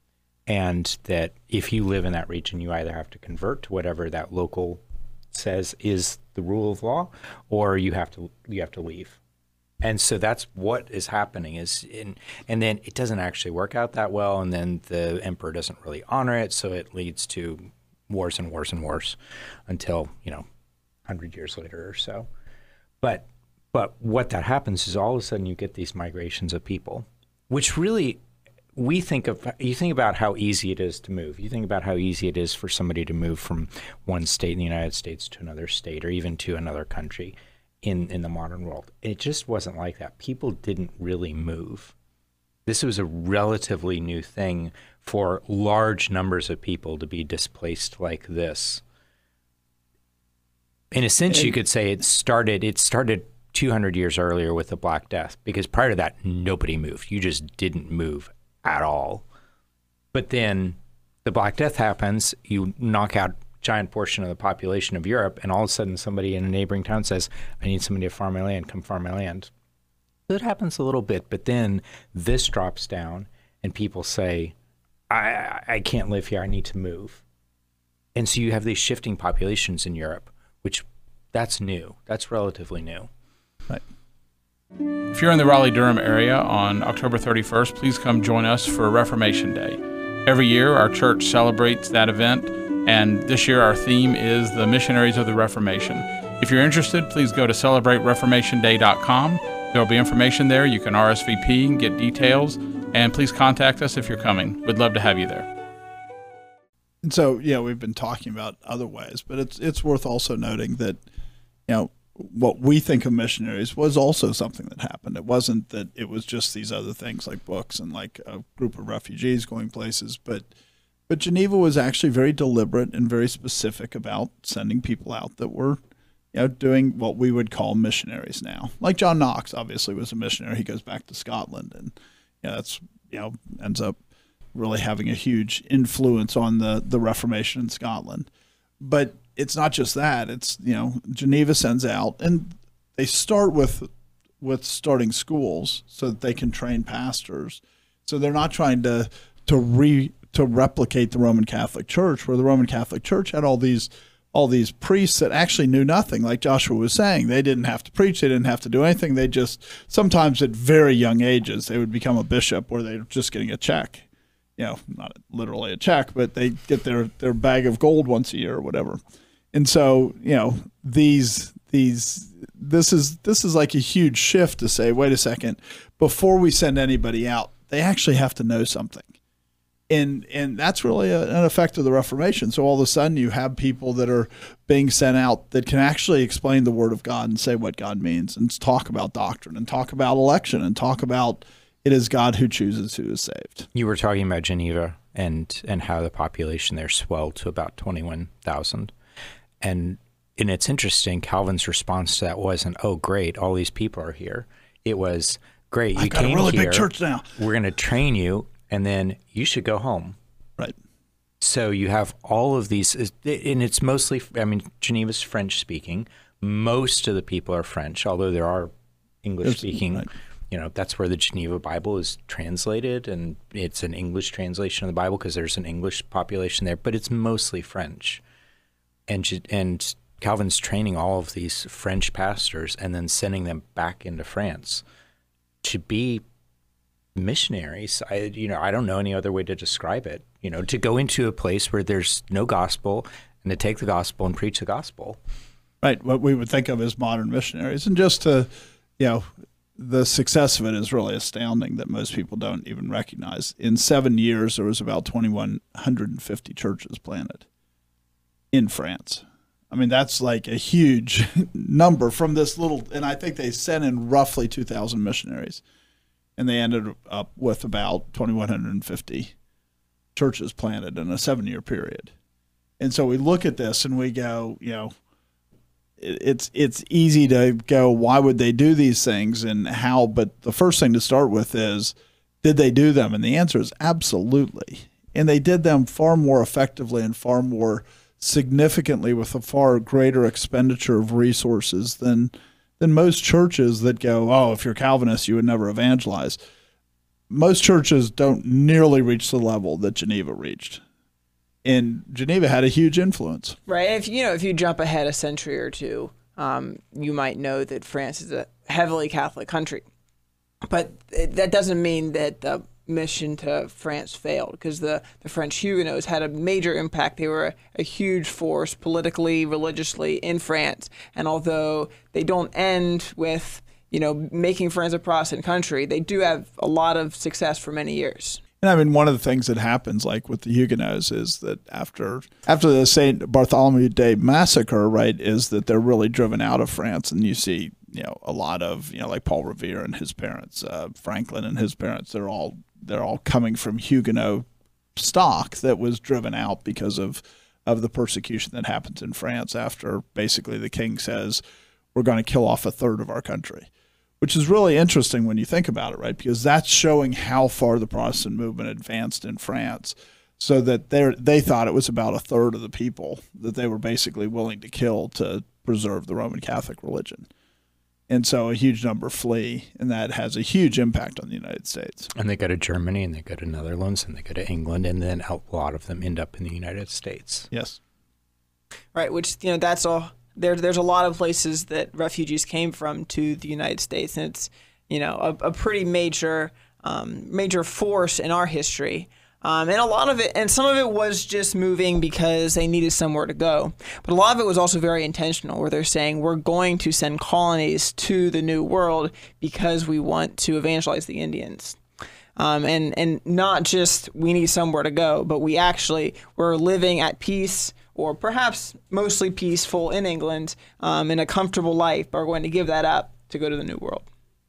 And that if you live in that region, you either have to convert to whatever that local says is the rule of law, or you have to you have to leave. And so that's what is happening is in, and then it doesn't actually work out that well, and then the emperor doesn't really honor it, so it leads to wars and wars and wars until, you know, one hundred years later or so. But but what that happens is all of a sudden you get these migrations of people, which really we think of, you think about how easy it is to move. You think about how easy it is for somebody to move from one state in the United States to another state or even to another country in, in the modern world. It just wasn't like that. People didn't really move. This was a relatively new thing for large numbers of people to be displaced like this. In a sense, you could say it started, it started two hundred years earlier with the Black Death, because prior to that, nobody moved. You just didn't move at all. But then the Black Death happens, you knock out a giant portion of the population of Europe, and all of a sudden somebody in a neighboring town says, I need somebody to farm my land, come farm my land. It happens a little bit, but then this drops down and people say, I, I can't live here, I need to move. And so you have these shifting populations in Europe, which that's new, that's relatively new. Right. If you're in the Raleigh-Durham area on October thirty-first, please come join us for Reformation Day. Every year, our church celebrates that event, and this year our theme is the Missionaries of the Reformation. If you're interested, please go to celebrate reformation day dot com. There will be information there. You can R S V P and get details, and please contact us if you're coming. We'd love to have you there. And so, yeah, we've been talking about other ways, but it's it's worth also noting that, you know, what we think of missionaries was also something that happened. It wasn't that it was just these other things like books and like a group of refugees going places, but but Geneva was actually very deliberate and very specific about sending people out that were, you know, doing what we would call missionaries now. Like John Knox obviously was a missionary. He goes back to Scotland and, you know, that's, you know, ends up really having a huge influence on the, the Reformation in Scotland. But it's not just that. It's, you know, Geneva sends out, and they start with with starting schools so that they can train pastors. So they're not trying to to re to replicate the Roman Catholic Church, where the Roman Catholic Church had all these all these priests that actually knew nothing. Like Joshua was saying, they didn't have to preach, they didn't have to do anything. They just, sometimes at very young ages, they would become a bishop where they're just getting a check. You know, not literally a check, but they get their, their bag of gold once a year or whatever. And so, you know, these these this is this is like a huge shift to say, wait a second, before we send anybody out, they actually have to know something. And and that's really a, an effect of the Reformation. So all of a sudden you have people that are being sent out that can actually explain the Word of God and say what God means and talk about doctrine and talk about election and talk about it is God who chooses who is saved. You were talking about Geneva and, and how the population there swelled to about twenty-one thousand. And and it's interesting, Calvin's response to that wasn't, oh, great, all these people are here. It was, great, you I've got came a really here, big church now. We're going to train you, and then you should go home. Right. So you have all of these, and it's mostly, I mean, Geneva's French-speaking. Most of the people are French, although there are English-speaking. Right. You know, that's where the Geneva Bible is translated, and it's an English translation of the Bible because there's an English population there, but it's mostly French. And and Calvin's training all of these French pastors and then sending them back into France to be missionaries. I you know I don't know any other way to describe it. You know, to go into a place where there's no gospel and to take the gospel and preach the gospel. Right, what we would think of as modern missionaries, and just to, you know, the success of it is really astounding that most people don't even recognize. In seven years, there was about twenty-one fifty churches planted in France. I mean, that's like a huge number from this little, and I think they sent in roughly two thousand missionaries, and they ended up with about twenty-one fifty churches planted in a seven-year period. And so we look at this and we go, you know, it's it's easy to go, why would they do these things and how? But the first thing to start with is, did they do them? And the answer is absolutely. And they did them far more effectively and far more significantly with a far greater expenditure of resources than than most churches that go, oh, if you're Calvinist, you would never evangelize. Most churches don't nearly reach the level that Geneva reached. And Geneva had a huge influence. Right. If you know, if you jump ahead a century or two, um, you might know that France is a heavily Catholic country. But it, that doesn't mean that the mission to France failed, because the, the French Huguenots had a major impact. They were a, a huge force politically, religiously in France. And although they don't end with, you know, making France a Protestant country, they do have a lot of success for many years. And I mean, one of the things that happens, like with the Huguenots, is that after after the Saint Bartholomew Day massacre, right, is that they're really driven out of France, and you see, you know, a lot of, you know, like Paul Revere and his parents, uh, Franklin and his parents, they're all they're all coming from Huguenot stock that was driven out because of of the persecution that happens in France after basically the king says, we're going to kill off a third of our country. Which is really interesting when you think about it, right? Because that's showing how far the Protestant movement advanced in France, so that they they thought it was about a third of the people that they were basically willing to kill to preserve the Roman Catholic religion. And so a huge number flee, and that has a huge impact on the United States. And they go to Germany, and they go to Netherlands, and they go to England, and then a lot of them end up in the United States. Yes. Right, which, you know, that's all. There, there's a lot of places that refugees came from to the United States, and it's, you know, a, a pretty major, um, major force in our history. Um, and a lot of it, and some of it was just moving because they needed somewhere to go. But a lot of it was also very intentional, where they're saying, we're going to send colonies to the New World because we want to evangelize the Indians. Um, and, and not just we need somewhere to go, but we actually were living at peace, or perhaps mostly peaceful in England, um, in a comfortable life, but are going to give that up to go to the New World.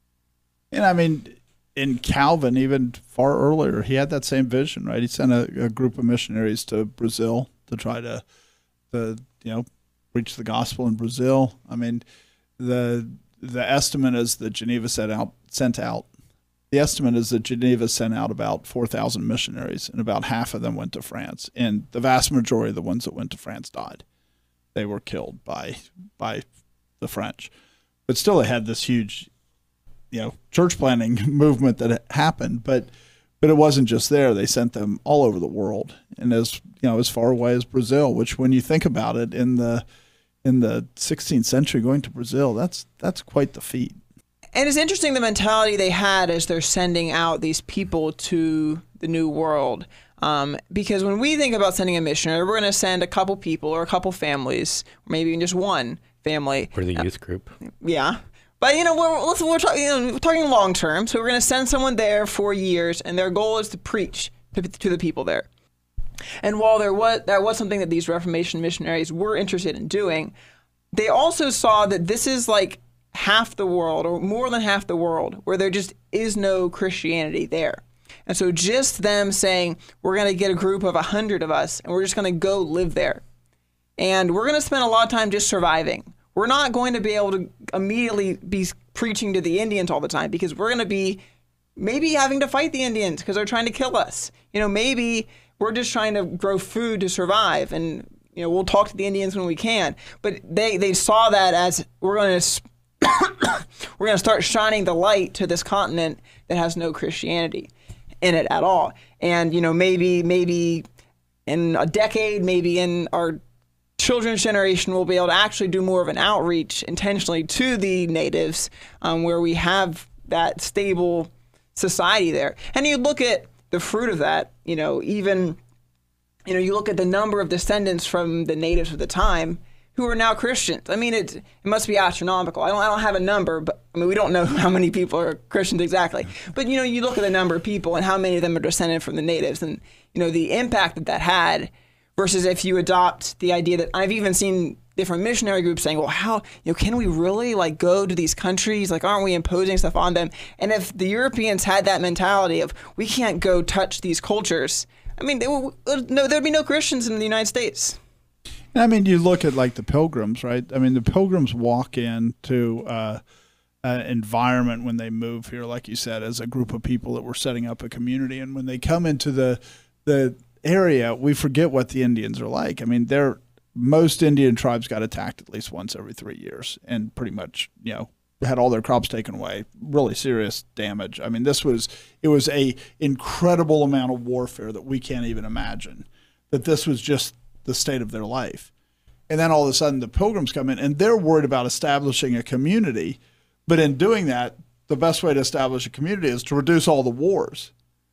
And I mean, in Calvin, even far earlier, he had that same vision, right? He sent a, a group of missionaries to Brazil to try to, to, you know, preach the gospel in Brazil. I mean, the the estimate is that Geneva set out, sent out The estimate is that Geneva sent out about four thousand missionaries, and about half of them went to France. And the vast majority of the ones that went to France died. They were killed by by the French. But still, they had this huge, you know, church planting movement that happened. But but it wasn't just there. They sent them all over the world, and as you know, as far away as Brazil. Which, when you think about it, in the in the sixteenth century, going to Brazil, that's that's quite the feat. And it's interesting the mentality they had as they're sending out these people to the New World. Um, because when we think about sending a missionary, we're going to send a couple people or a couple families, or maybe even just one family. Or the youth group. Yeah. But, you know, we're, listen, we're, talk, you know, we're talking long term. So we're going to send someone there for years, and their goal is to preach to, to the people there. And while there was that was something that these Reformation missionaries were interested in doing, they also saw that this is like half the world, or more than half the world, where there just is no Christianity there. And so just them saying, we're going to get a group of a hundred of us, and we're just going to go live there. And we're going to spend a lot of time just surviving. We're not going to be able to immediately be preaching to the Indians all the time, because we're going to be maybe having to fight the Indians because they're trying to kill us. You know, maybe we're just trying to grow food to survive, and, you know, we'll talk to the Indians when we can. But they, they saw that as we're going to we're going to start shining the light to this continent that has no Christianity in it at all. And, you know, maybe maybe in a decade, maybe in our children's generation, we'll be able to actually do more of an outreach intentionally to the natives, um, where we have that stable society there. And you look at the fruit of that, you know, even, you know, you look at the number of descendants from the natives of the time who are now Christians. I mean, it it must be astronomical. I don't I don't have a number, but I mean, we don't know how many people are Christians exactly. But, you know, you look at the number of people and how many of them are descended from the natives, and, you know, the impact that that had, versus if you adopt the idea that I've even seen different missionary groups saying, well, how, you know, can we really like go to these countries? Like, aren't we imposing stuff on them? And if the Europeans had that mentality of, we can't go touch these cultures, I mean, they will, no, there'd be no Christians in the United States. I mean, you look at like the Pilgrims, right? I mean, the Pilgrims walk into uh, an environment when they move here, like you said, as a group of people that were setting up a community. And when they come into the the area, we forget what the Indians are like. I mean, they're most Indian tribes got attacked at least once every three years, and pretty much, you know, had all their crops taken away, really serious damage. I mean, this was it was a incredible amount of warfare that we can't even imagine. That this was just the state of their life. And then all of a sudden the Pilgrims come in, and they're worried about establishing a community. But in doing that, the best way to establish a community is to reduce all the wars.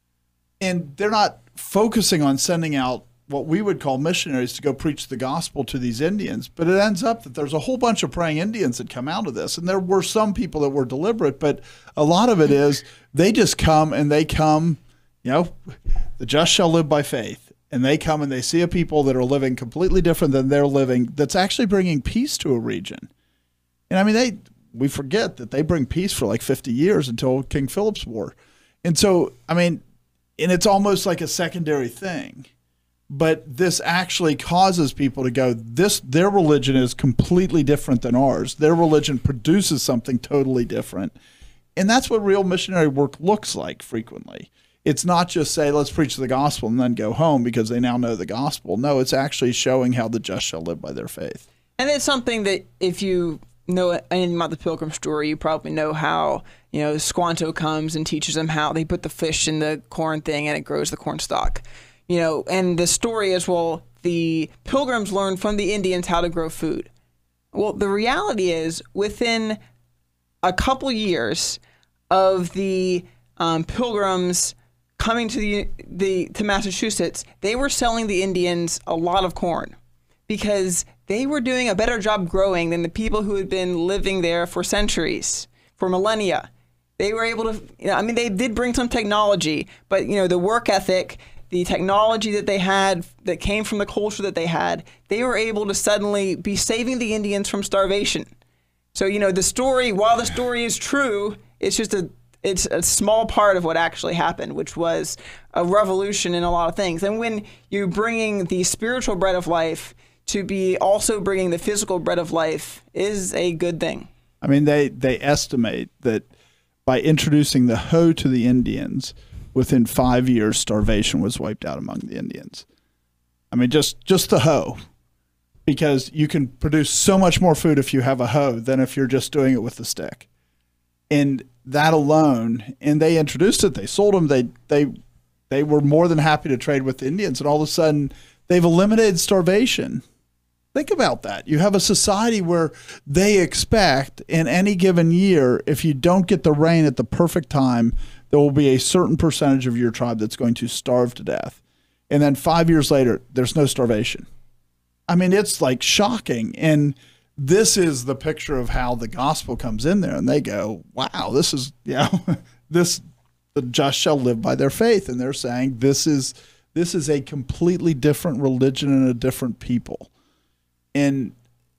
And they're not focusing on sending out what we would call missionaries to go preach the gospel to these Indians. But it ends up that there's a whole bunch of praying Indians that come out of this. And there were some people that were deliberate, but a lot of it is they just come and they come, you know, the just shall live by faith. And they come and they see a people that are living completely different than they're living, that's actually bringing peace to a region. And I mean, they we forget that they bring peace for like fifty years until King Philip's War. And so, I mean, and it's almost like a secondary thing. But this actually causes people to go, this their religion is completely different than ours. Their religion produces something totally different. And that's what real missionary work looks like frequently. It's not just say, let's preach the gospel and then go home because they now know the gospel. No, it's actually showing how the just shall live by their faith. And it's something that if you know anything about the Pilgrim story, you probably know how, you know, Squanto comes and teaches them how they put the fish in the corn thing and it grows the corn stalk. You know, and the story is, well, the Pilgrims learned from the Indians how to grow food. Well, the reality is within a couple years of the um, Pilgrims coming to the, the to Massachusetts, they were selling the Indians a lot of corn because they were doing a better job growing than the people who had been living there for centuries, for millennia. They were able to, you know, I mean, they did bring some technology, but, you know, the work ethic, the technology that they had that came from the culture that they had, they were able to suddenly be saving the Indians from starvation. So, you know, the story, while the story is true, it's just a It's a small part of what actually happened, which was a revolution in a lot of things. And when you're bringing the spiritual bread of life to be also bringing the physical bread of life is a good thing. I mean, they, they estimate that by introducing the hoe to the Indians, within five years, starvation was wiped out among the Indians. I mean, just, just the hoe. Because you can produce so much more food if you have a hoe than if you're just doing it with a stick. And that alone, and they introduced it, they sold them, they they they were more than happy to trade with the Indians, and all of a sudden they've eliminated starvation. Think about that. You have a society where they expect in any given year, if you don't get the rain at the perfect time, there will be a certain percentage of your tribe that's going to starve to death. And then five years later, there's no starvation. I mean, it's like shocking. And this is the picture of how the gospel comes in there. And they go, wow, this is, you know, this, the just shall live by their faith. And they're saying this is, this is a completely different religion and a different people. And,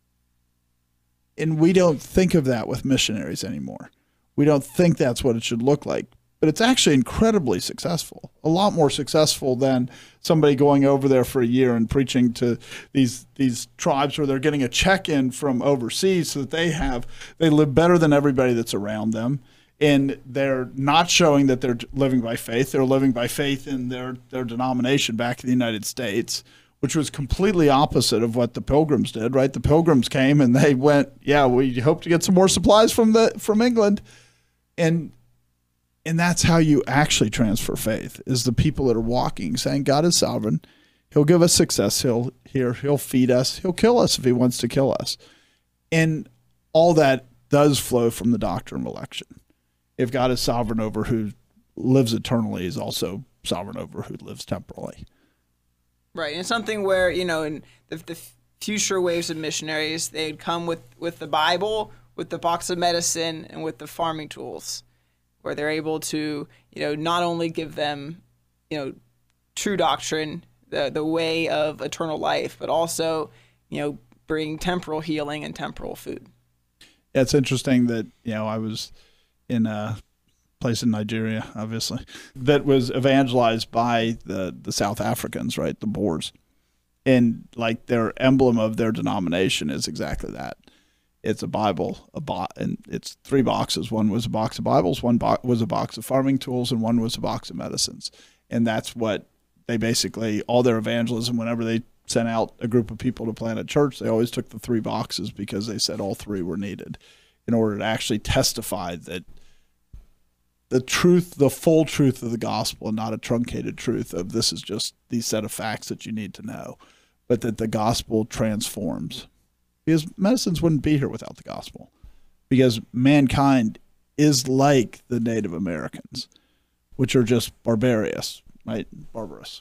and we don't think of that with missionaries anymore. We don't think that's what it should look like. But it's actually incredibly successful, a lot more successful than somebody going over there for a year and preaching to these these tribes where they're getting a check-in from overseas so that they have they live better than everybody that's around them. And they're not showing that they're living by faith. They're living by faith in their, their denomination back in the United States, which was completely opposite of what the Pilgrims did, right? The Pilgrims came and they went, yeah, we hope to get some more supplies from the from England. And And that's how you actually transfer faith, is the people that are walking, saying God is sovereign. He'll give us success. He'll hear, he'll feed us. He'll kill us if he wants to kill us. And all that does flow from the doctrine of election. If God is sovereign over who lives eternally, he's also sovereign over who lives temporally. Right. And something where, you know, in the, the future waves of missionaries, they'd come with, with the Bible, with the box of medicine, and with the farming tools, where they're able to, you know, not only give them, you know, true doctrine, the the way of eternal life, but also, you know, bring temporal healing and temporal food. Yeah, it's interesting that, you know, I was in a place in Nigeria, obviously, that was evangelized by the, the South Africans, right, the Boers. And, like, their emblem of their denomination is exactly that. It's a Bible, a bo- and it's three boxes. One was a box of Bibles, one bo- was a box of farming tools, and one was a box of medicines. And that's what they basically, all their evangelism, whenever they sent out a group of people to plant a church, they always took the three boxes because they said all three were needed in order to actually testify that the truth, the full truth of the gospel, and not a truncated truth of this is just these set of facts that you need to know, but that the gospel transforms. Because medicines wouldn't be here without the gospel. Because mankind is like the Native Americans, which are just barbarous, right? Barbarous.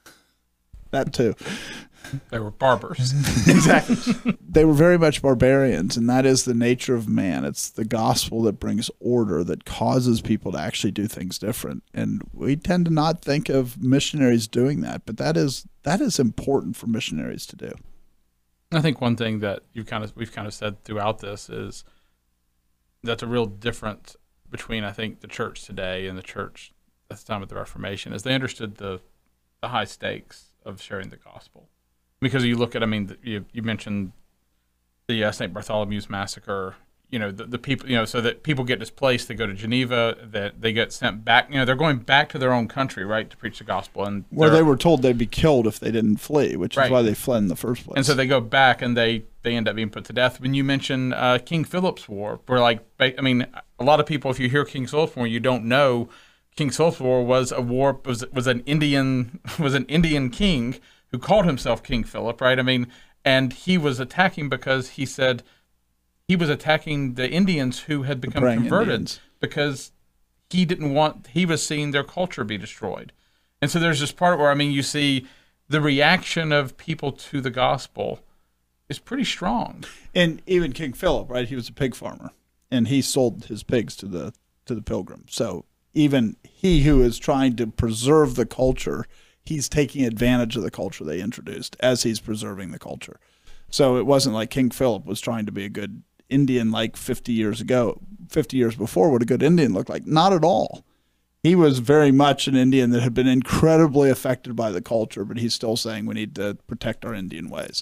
That too. They were barbers. Exactly. They were very much barbarians, and that is the nature of man. It's the gospel that brings order, that causes people to actually do things different. And we tend to not think of missionaries doing that, but that is that is important for missionaries to do. I think one thing that you kind of we've kind of said throughout this is that's a real difference between, I think, the church today and the church at the time of the Reformation, is they understood the the high stakes of sharing the gospel. Because you look at, I mean, you you mentioned the uh, Saint Bartholomew's massacre. You know, the, the people, you know, so that people get displaced, they go to Geneva, that they get sent back. You know, they're going back to their own country, right, to preach the gospel. And where they were told they'd be killed if they didn't flee, which right. is why they fled in the first place. And so they go back and they, they end up being put to death. When you mention uh, King Philip's War, where like, I mean, a lot of people, if you hear King Philip's War, you don't know King Philip's War was a war, was was an Indian was an Indian king who called himself King Philip, right? I mean, and he was attacking because he said he was attacking the Indians who had become converted Indians. Because he didn't want, he was seeing their culture be destroyed. And so there's this part where, I mean, you see the reaction of people to the gospel is pretty strong. And even King Philip, right? He was a pig farmer, and he sold his pigs to the to the pilgrims. So even he who is trying to preserve the culture, he's taking advantage of the culture they introduced as he's preserving the culture. So it wasn't like King Philip was trying to be a good Indian like fifty years ago, fifty years before, what a good Indian looked like. Not at all. He was very much an Indian that had been incredibly affected by the culture, but he's still saying we need to protect our Indian ways.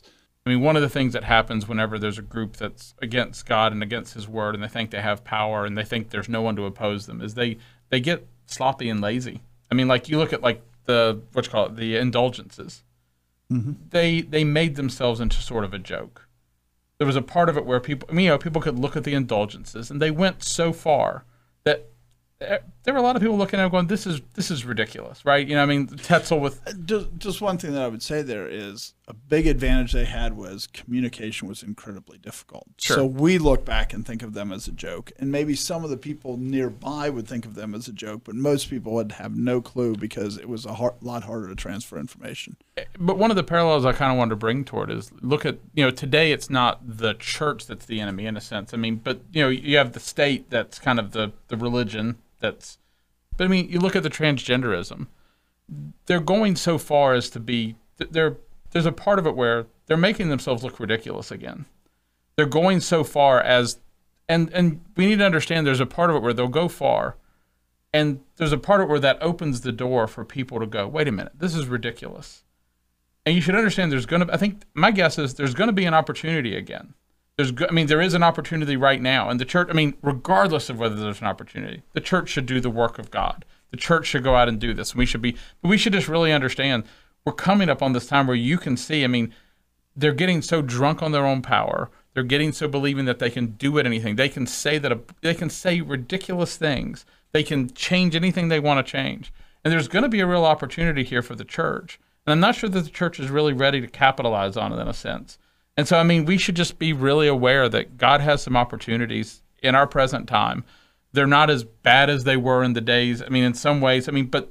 I mean, one of the things that happens whenever there's a group that's against God and against His Word, and they think they have power and they think there's no one to oppose them, is they they get sloppy and lazy. I mean, like you look at like the what you call it, the indulgences. Mm-hmm. They they made themselves into sort of a joke. There was a part of it where people, I mean, you know, people could look at the indulgences, and they went so far that there were a lot of people looking at it going, "This is this is ridiculous," right? You know, I mean, Tetzel with just, just one thing that I would say there is a big advantage they had was communication was incredibly difficult. Sure. So we look back and think of them as a joke, and maybe some of the people nearby would think of them as a joke, but most people would have no clue because it was a hard, lot harder to transfer information. But one of the parallels I kind of wanted to bring toward is look at, you know, today it's not the church that's the enemy in a sense. I mean, but you know, you have the state that's kind of the the religion. That's, but I mean, you look at the transgenderism. They're going so far as to be. They're, there's a part of it where they're making themselves look ridiculous again. They're going so far as, and and we need to understand. There's a part of it where they'll go far, and there's a part of it where that opens the door for people to go, wait a minute, this is ridiculous. And you should understand. There's going to. I think my guess is there's going to be an opportunity again. There's, I mean, there is an opportunity right now, and the church, I mean, regardless of whether there's an opportunity, the church should do the work of God. The church should go out and do this. We should be, we should just really understand we're coming up on this time where you can see, I mean, they're getting so drunk on their own power. They're getting so believing that they can do it anything. They can say that, a, they can say ridiculous things. They can change anything they want to change. And there's going to be a real opportunity here for the church. And I'm not sure that the church is really ready to capitalize on it in a sense. And so, I mean, we should just be really aware that God has some opportunities in our present time. They're not as bad as they were in the days. I mean, in some ways, I mean, but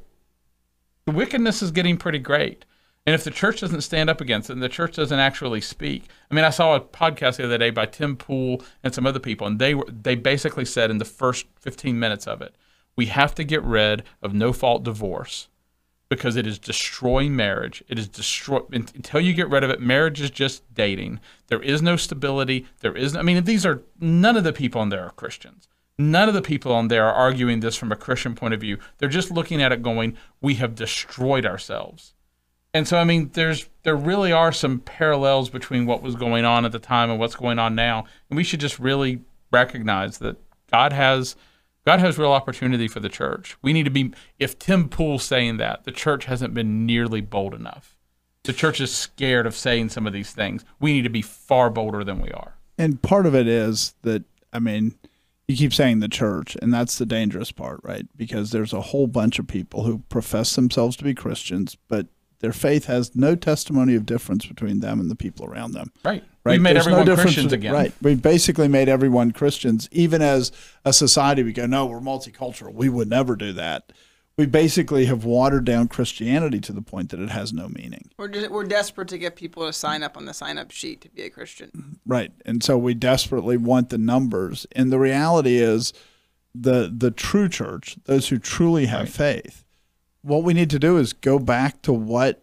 the wickedness is getting pretty great. And if the church doesn't stand up against it and the church doesn't actually speak, I mean, I saw a podcast the other day by Tim Pool and some other people, and they were, they basically said in the first fifteen minutes of it, we have to get rid of no-fault divorce. Because it is destroying marriage. It is destroy until you get rid of it. Marriage is just dating. There is no stability. There is, I mean, these are none of the people on there are Christians. None of the people on there are arguing this from a Christian point of view. They're just looking at it going, we have destroyed ourselves. And so, I mean, there's there really are some parallels between what was going on at the time and what's going on now. And we should just really recognize that God has. God has real opportunity for the church. We need to be, if Tim Pool's saying that, the church hasn't been nearly bold enough. The church is scared of saying some of these things. We need to be far bolder than we are. And part of it is that, I mean, you keep saying the church, and that's the dangerous part, right? Because there's a whole bunch of people who profess themselves to be Christians, but their faith has no testimony of difference between them and the people around them. Right. Right. We made There's everyone no Christians again. Right. We basically made everyone Christians. Even as a society, we go, no, we're multicultural. We would never do that. We basically have watered down Christianity to the point that it has no meaning. We're just, we're desperate to get people to sign up on the sign-up sheet to be a Christian. Right. And so we desperately want the numbers. And the reality is the the true church, those who truly have right. faith, what we need to do is go back to what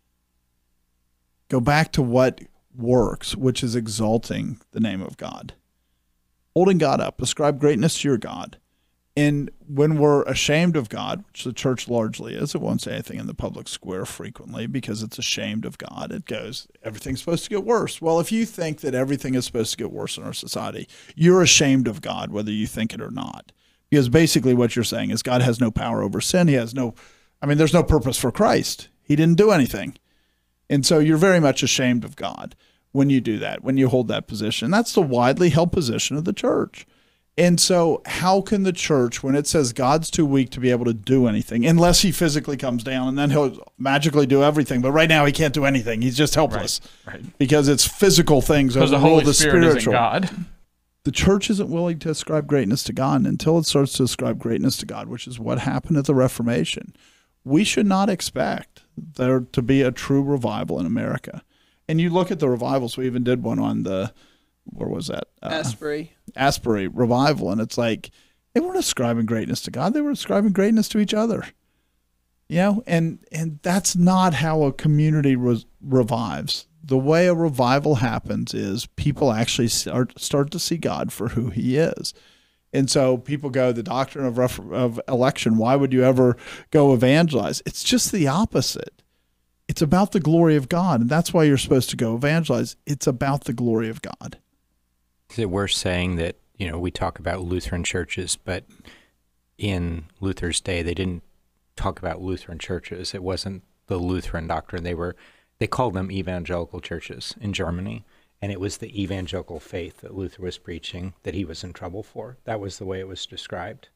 go back to what works, which is exalting the name of God, holding God up, ascribe greatness to your God. And when we're ashamed of God, which the church largely is, it won't say anything in the public square frequently because it's ashamed of God. It goes, everything's supposed to get worse. Well, if you think that everything is supposed to get worse in our society, you're ashamed of God, whether you think it or not. Because basically what you're saying is God has no power over sin. He has no, I mean, there's no purpose for Christ. He didn't do anything. And so you're very much ashamed of God when you do that, when you hold that position. That's the widely held position of the church. And so how can the church, when it says God's too weak to be able to do anything, unless he physically comes down and then he'll magically do everything, but right now he can't do anything. He's just helpless. Right, right. Because it's physical things because the Holy the Spirit spiritual. Isn't God. The church isn't willing to ascribe greatness to God, and until it starts to ascribe greatness to God, which is what happened at the Reformation. We should not expect there to be a true revival in America. And you look at the revivals, we even did one on the, where was that? Uh, Asbury. Asbury revival. And it's like, they weren't ascribing greatness to God. They were ascribing greatness to each other. You know, and, and that's not how a community re- revives. The way a revival happens is people actually start, start to see God for who he is. And so people go, the doctrine of, ref- of election, why would you ever go evangelize? It's just the opposite. It's about the glory of God, and that's why you're supposed to go evangelize. It's about the glory of God. Is it worth saying that, you know, we talk about Lutheran churches, but in Luther's day, they didn't talk about Lutheran churches. It wasn't the Lutheran doctrine. They were, they called them evangelical churches in Germany, and it was the evangelical faith that Luther was preaching that he was in trouble for. That was the way it was described.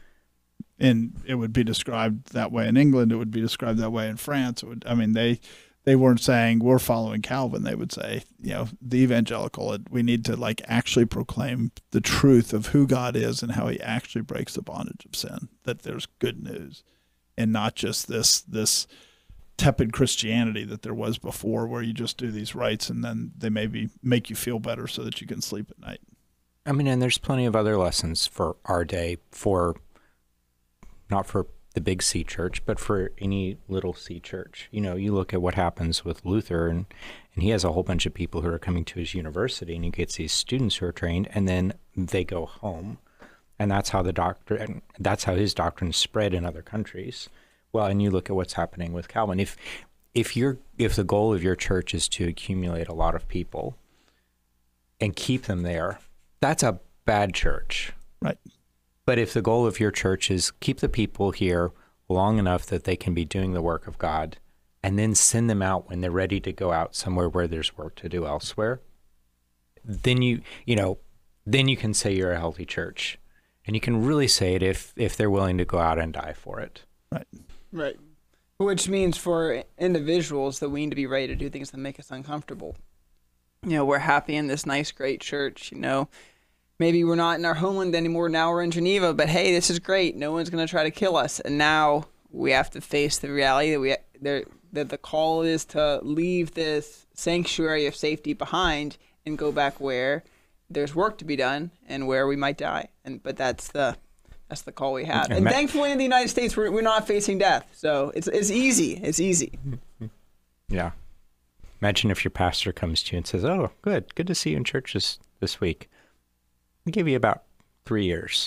And it would be described that way in England. It would be described that way in France. It would, I mean, they they weren't saying we're following Calvin. They would say, you know, the evangelical, we need to like actually proclaim the truth of who God is and how he actually breaks the bondage of sin, that there's good news and not just this this tepid Christianity that there was before where you just do these rites and then they maybe make you feel better so that you can sleep at night. I mean, and there's plenty of other lessons for our day, for not for the big C church, but for any little C church. You know, you look at what happens with Luther, and, and he has a whole bunch of people who are coming to his university, and he gets these students who are trained, and then they go home. And that's how the doctrine, that's how his doctrine spread in other countries. Well, and you look at what's happening with Calvin. If if you're if the goal of your church is to accumulate a lot of people and keep them there, that's a bad church. Right. But if the goal of your church is keep the people here long enough that they can be doing the work of God and then send them out when they're ready to go out somewhere where there's work to do elsewhere, then you, you know, then you can say you're a healthy church. And you can really say it if, if they're willing to go out and die for it. Right. Right. Which means for individuals that we need to be ready to do things that make us uncomfortable. You know, we're happy in this nice, great church, you know. Maybe we're not in our homeland anymore. Now we're in Geneva, but hey, this is great. No one's going to try to kill us. And now we have to face the reality that we there that the call is to leave this sanctuary of safety behind and go back where there's work to be done and where we might die. And but that's the that's the call we have. And, and thankfully in the United States we're we're not facing death. So it's it's easy. It's easy. Yeah. Imagine if your pastor comes to you and says, "Oh, good. Good to see you in church this, this week. I'll give you about three years."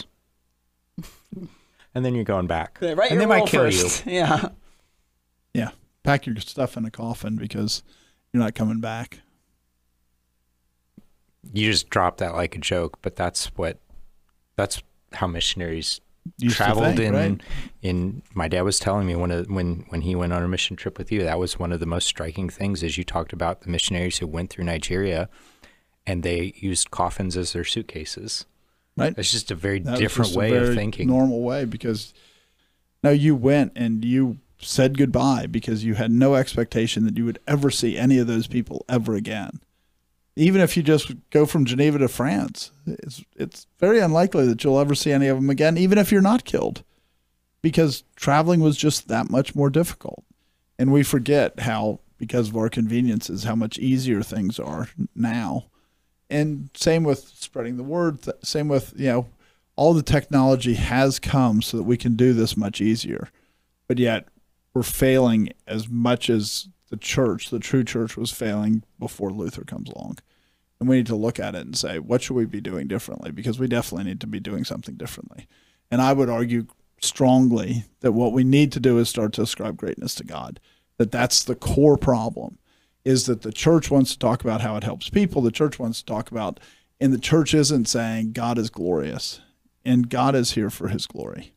And then you're going back. Yeah, right, and they might kill first. you. Yeah. Yeah. Pack your stuff in a coffin because you're not coming back. You just drop that like a joke, but that's what that's how missionaries Used traveled think, in right? in my dad was telling me when a, when when he went on a mission trip with you, that was one of the most striking things, is you talked about the missionaries who went through Nigeria and they used coffins as their suitcases. Right. It's just a very That different was just way a very of thinking. Normal way, because no, you went and you said goodbye because you had no expectation that you would ever see any of those people ever again. Even if you just go from Geneva to France, it's it's very unlikely that you'll ever see any of them again, even if you're not killed, because traveling was just that much more difficult. And we forget how, because of our conveniences, how much easier things are now. And same with spreading the word, same with, you know, all the technology has come so that we can do this much easier. But yet we're failing as much as the church, the true church, was failing before Luther comes along. And we need to look at it and say, what should we be doing differently? Because we definitely need to be doing something differently. And I would argue strongly that what we need to do is start to ascribe greatness to God, that that's the core problem, is that the church wants to talk about how it helps people. The church wants to talk about, and the church isn't saying God is glorious and God is here for his glory.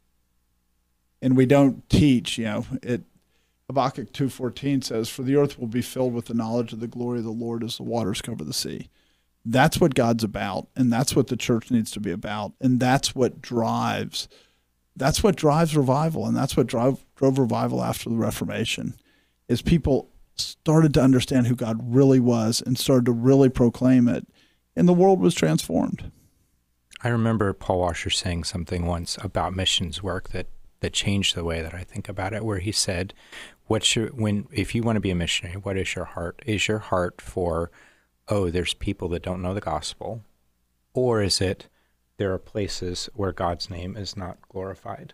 And we don't teach, you know, it, Habakkuk two fourteen says, "For the earth will be filled with the knowledge of the glory of the Lord as the waters cover the sea." That's what God's about, and that's what the church needs to be about, and that's what drives that's what drives revival, and that's what drive, drove revival after the Reformation, is people started to understand who God really was and started to really proclaim it, and the world was transformed. I remember Paul Washer saying something once about missions work that that changed the way that I think about it, where he said, "What's your, when, if you want to be a missionary, what is your heart? Is your heart for, oh, there's people that don't know the gospel? Or is it, there are places where God's name is not glorified?"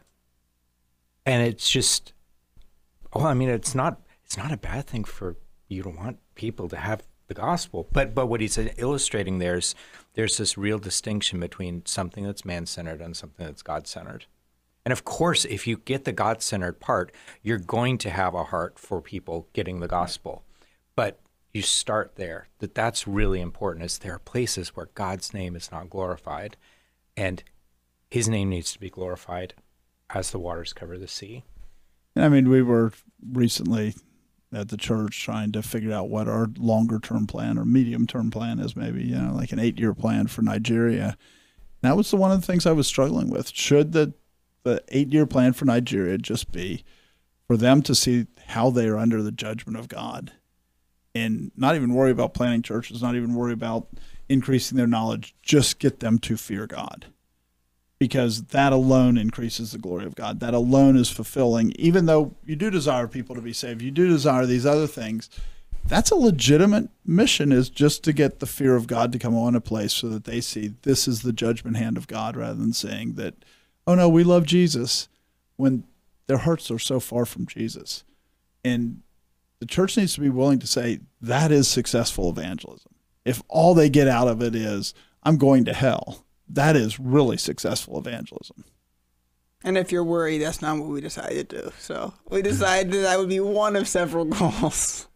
And it's just, well, I mean, it's not, it's not a bad thing for you to want people to have the gospel. But, but what he's illustrating there is, there's this real distinction between something that's man-centered and something that's God-centered. And of course, if you get the God-centered part, you're going to have a heart for people getting the gospel. But you start there. That that's really important, is there are places where God's name is not glorified, and his name needs to be glorified as the waters cover the sea. I mean, we were recently at the church trying to figure out what our longer-term plan or medium-term plan is, maybe, you know, like an eight-year plan for Nigeria. That was the one of the things I was struggling with. Should the the eight-year plan for Nigeria just be for them to see how they are under the judgment of God and not even worry about planting churches, not even worry about increasing their knowledge, just get them to fear God? Because that alone increases the glory of God. That alone is fulfilling. Even though you do desire people to be saved, you do desire these other things, that's a legitimate mission, is just to get the fear of God to come on a place so that they see this is the judgment hand of God, rather than saying that, oh no, we love Jesus, when their hearts are so far from Jesus. And the church needs to be willing to say that is successful evangelism. If all they get out of it is, I'm going to hell, that is really successful evangelism. And if you're worried, that's not what we decided to do. So we decided that, that would be one of several goals.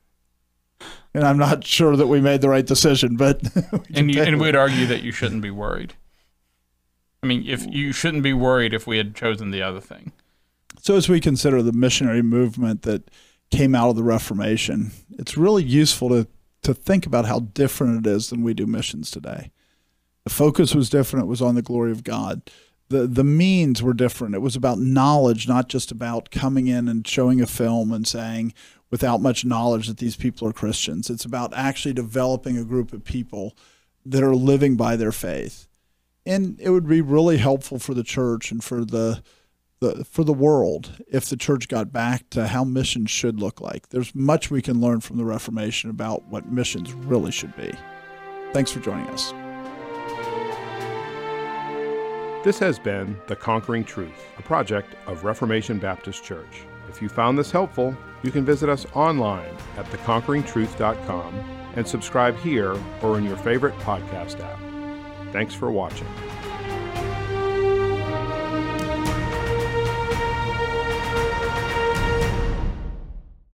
And I'm not sure that we made the right decision, but and you, and we'd argue that you shouldn't be worried. I mean, if you shouldn't be worried if we had chosen the other thing. So as we consider the missionary movement that came out of the Reformation, it's really useful to to think about how different it is than we do missions today. The focus was different. It was on the glory of God. The the means were different. It was about knowledge, not just about coming in and showing a film and saying, without much knowledge, that these people are Christians. It's about actually developing a group of people that are living by their faith. And it would be really helpful for the church and for the, the for the world if the church got back to how missions should look like. There's much we can learn from the Reformation about what missions really should be. Thanks for joining us. This has been The Conquering Truth, a project of Reformation Baptist Church. If you found this helpful, you can visit us online at the conquering truth dot com and subscribe here or in your favorite podcast app. Thanks for watching.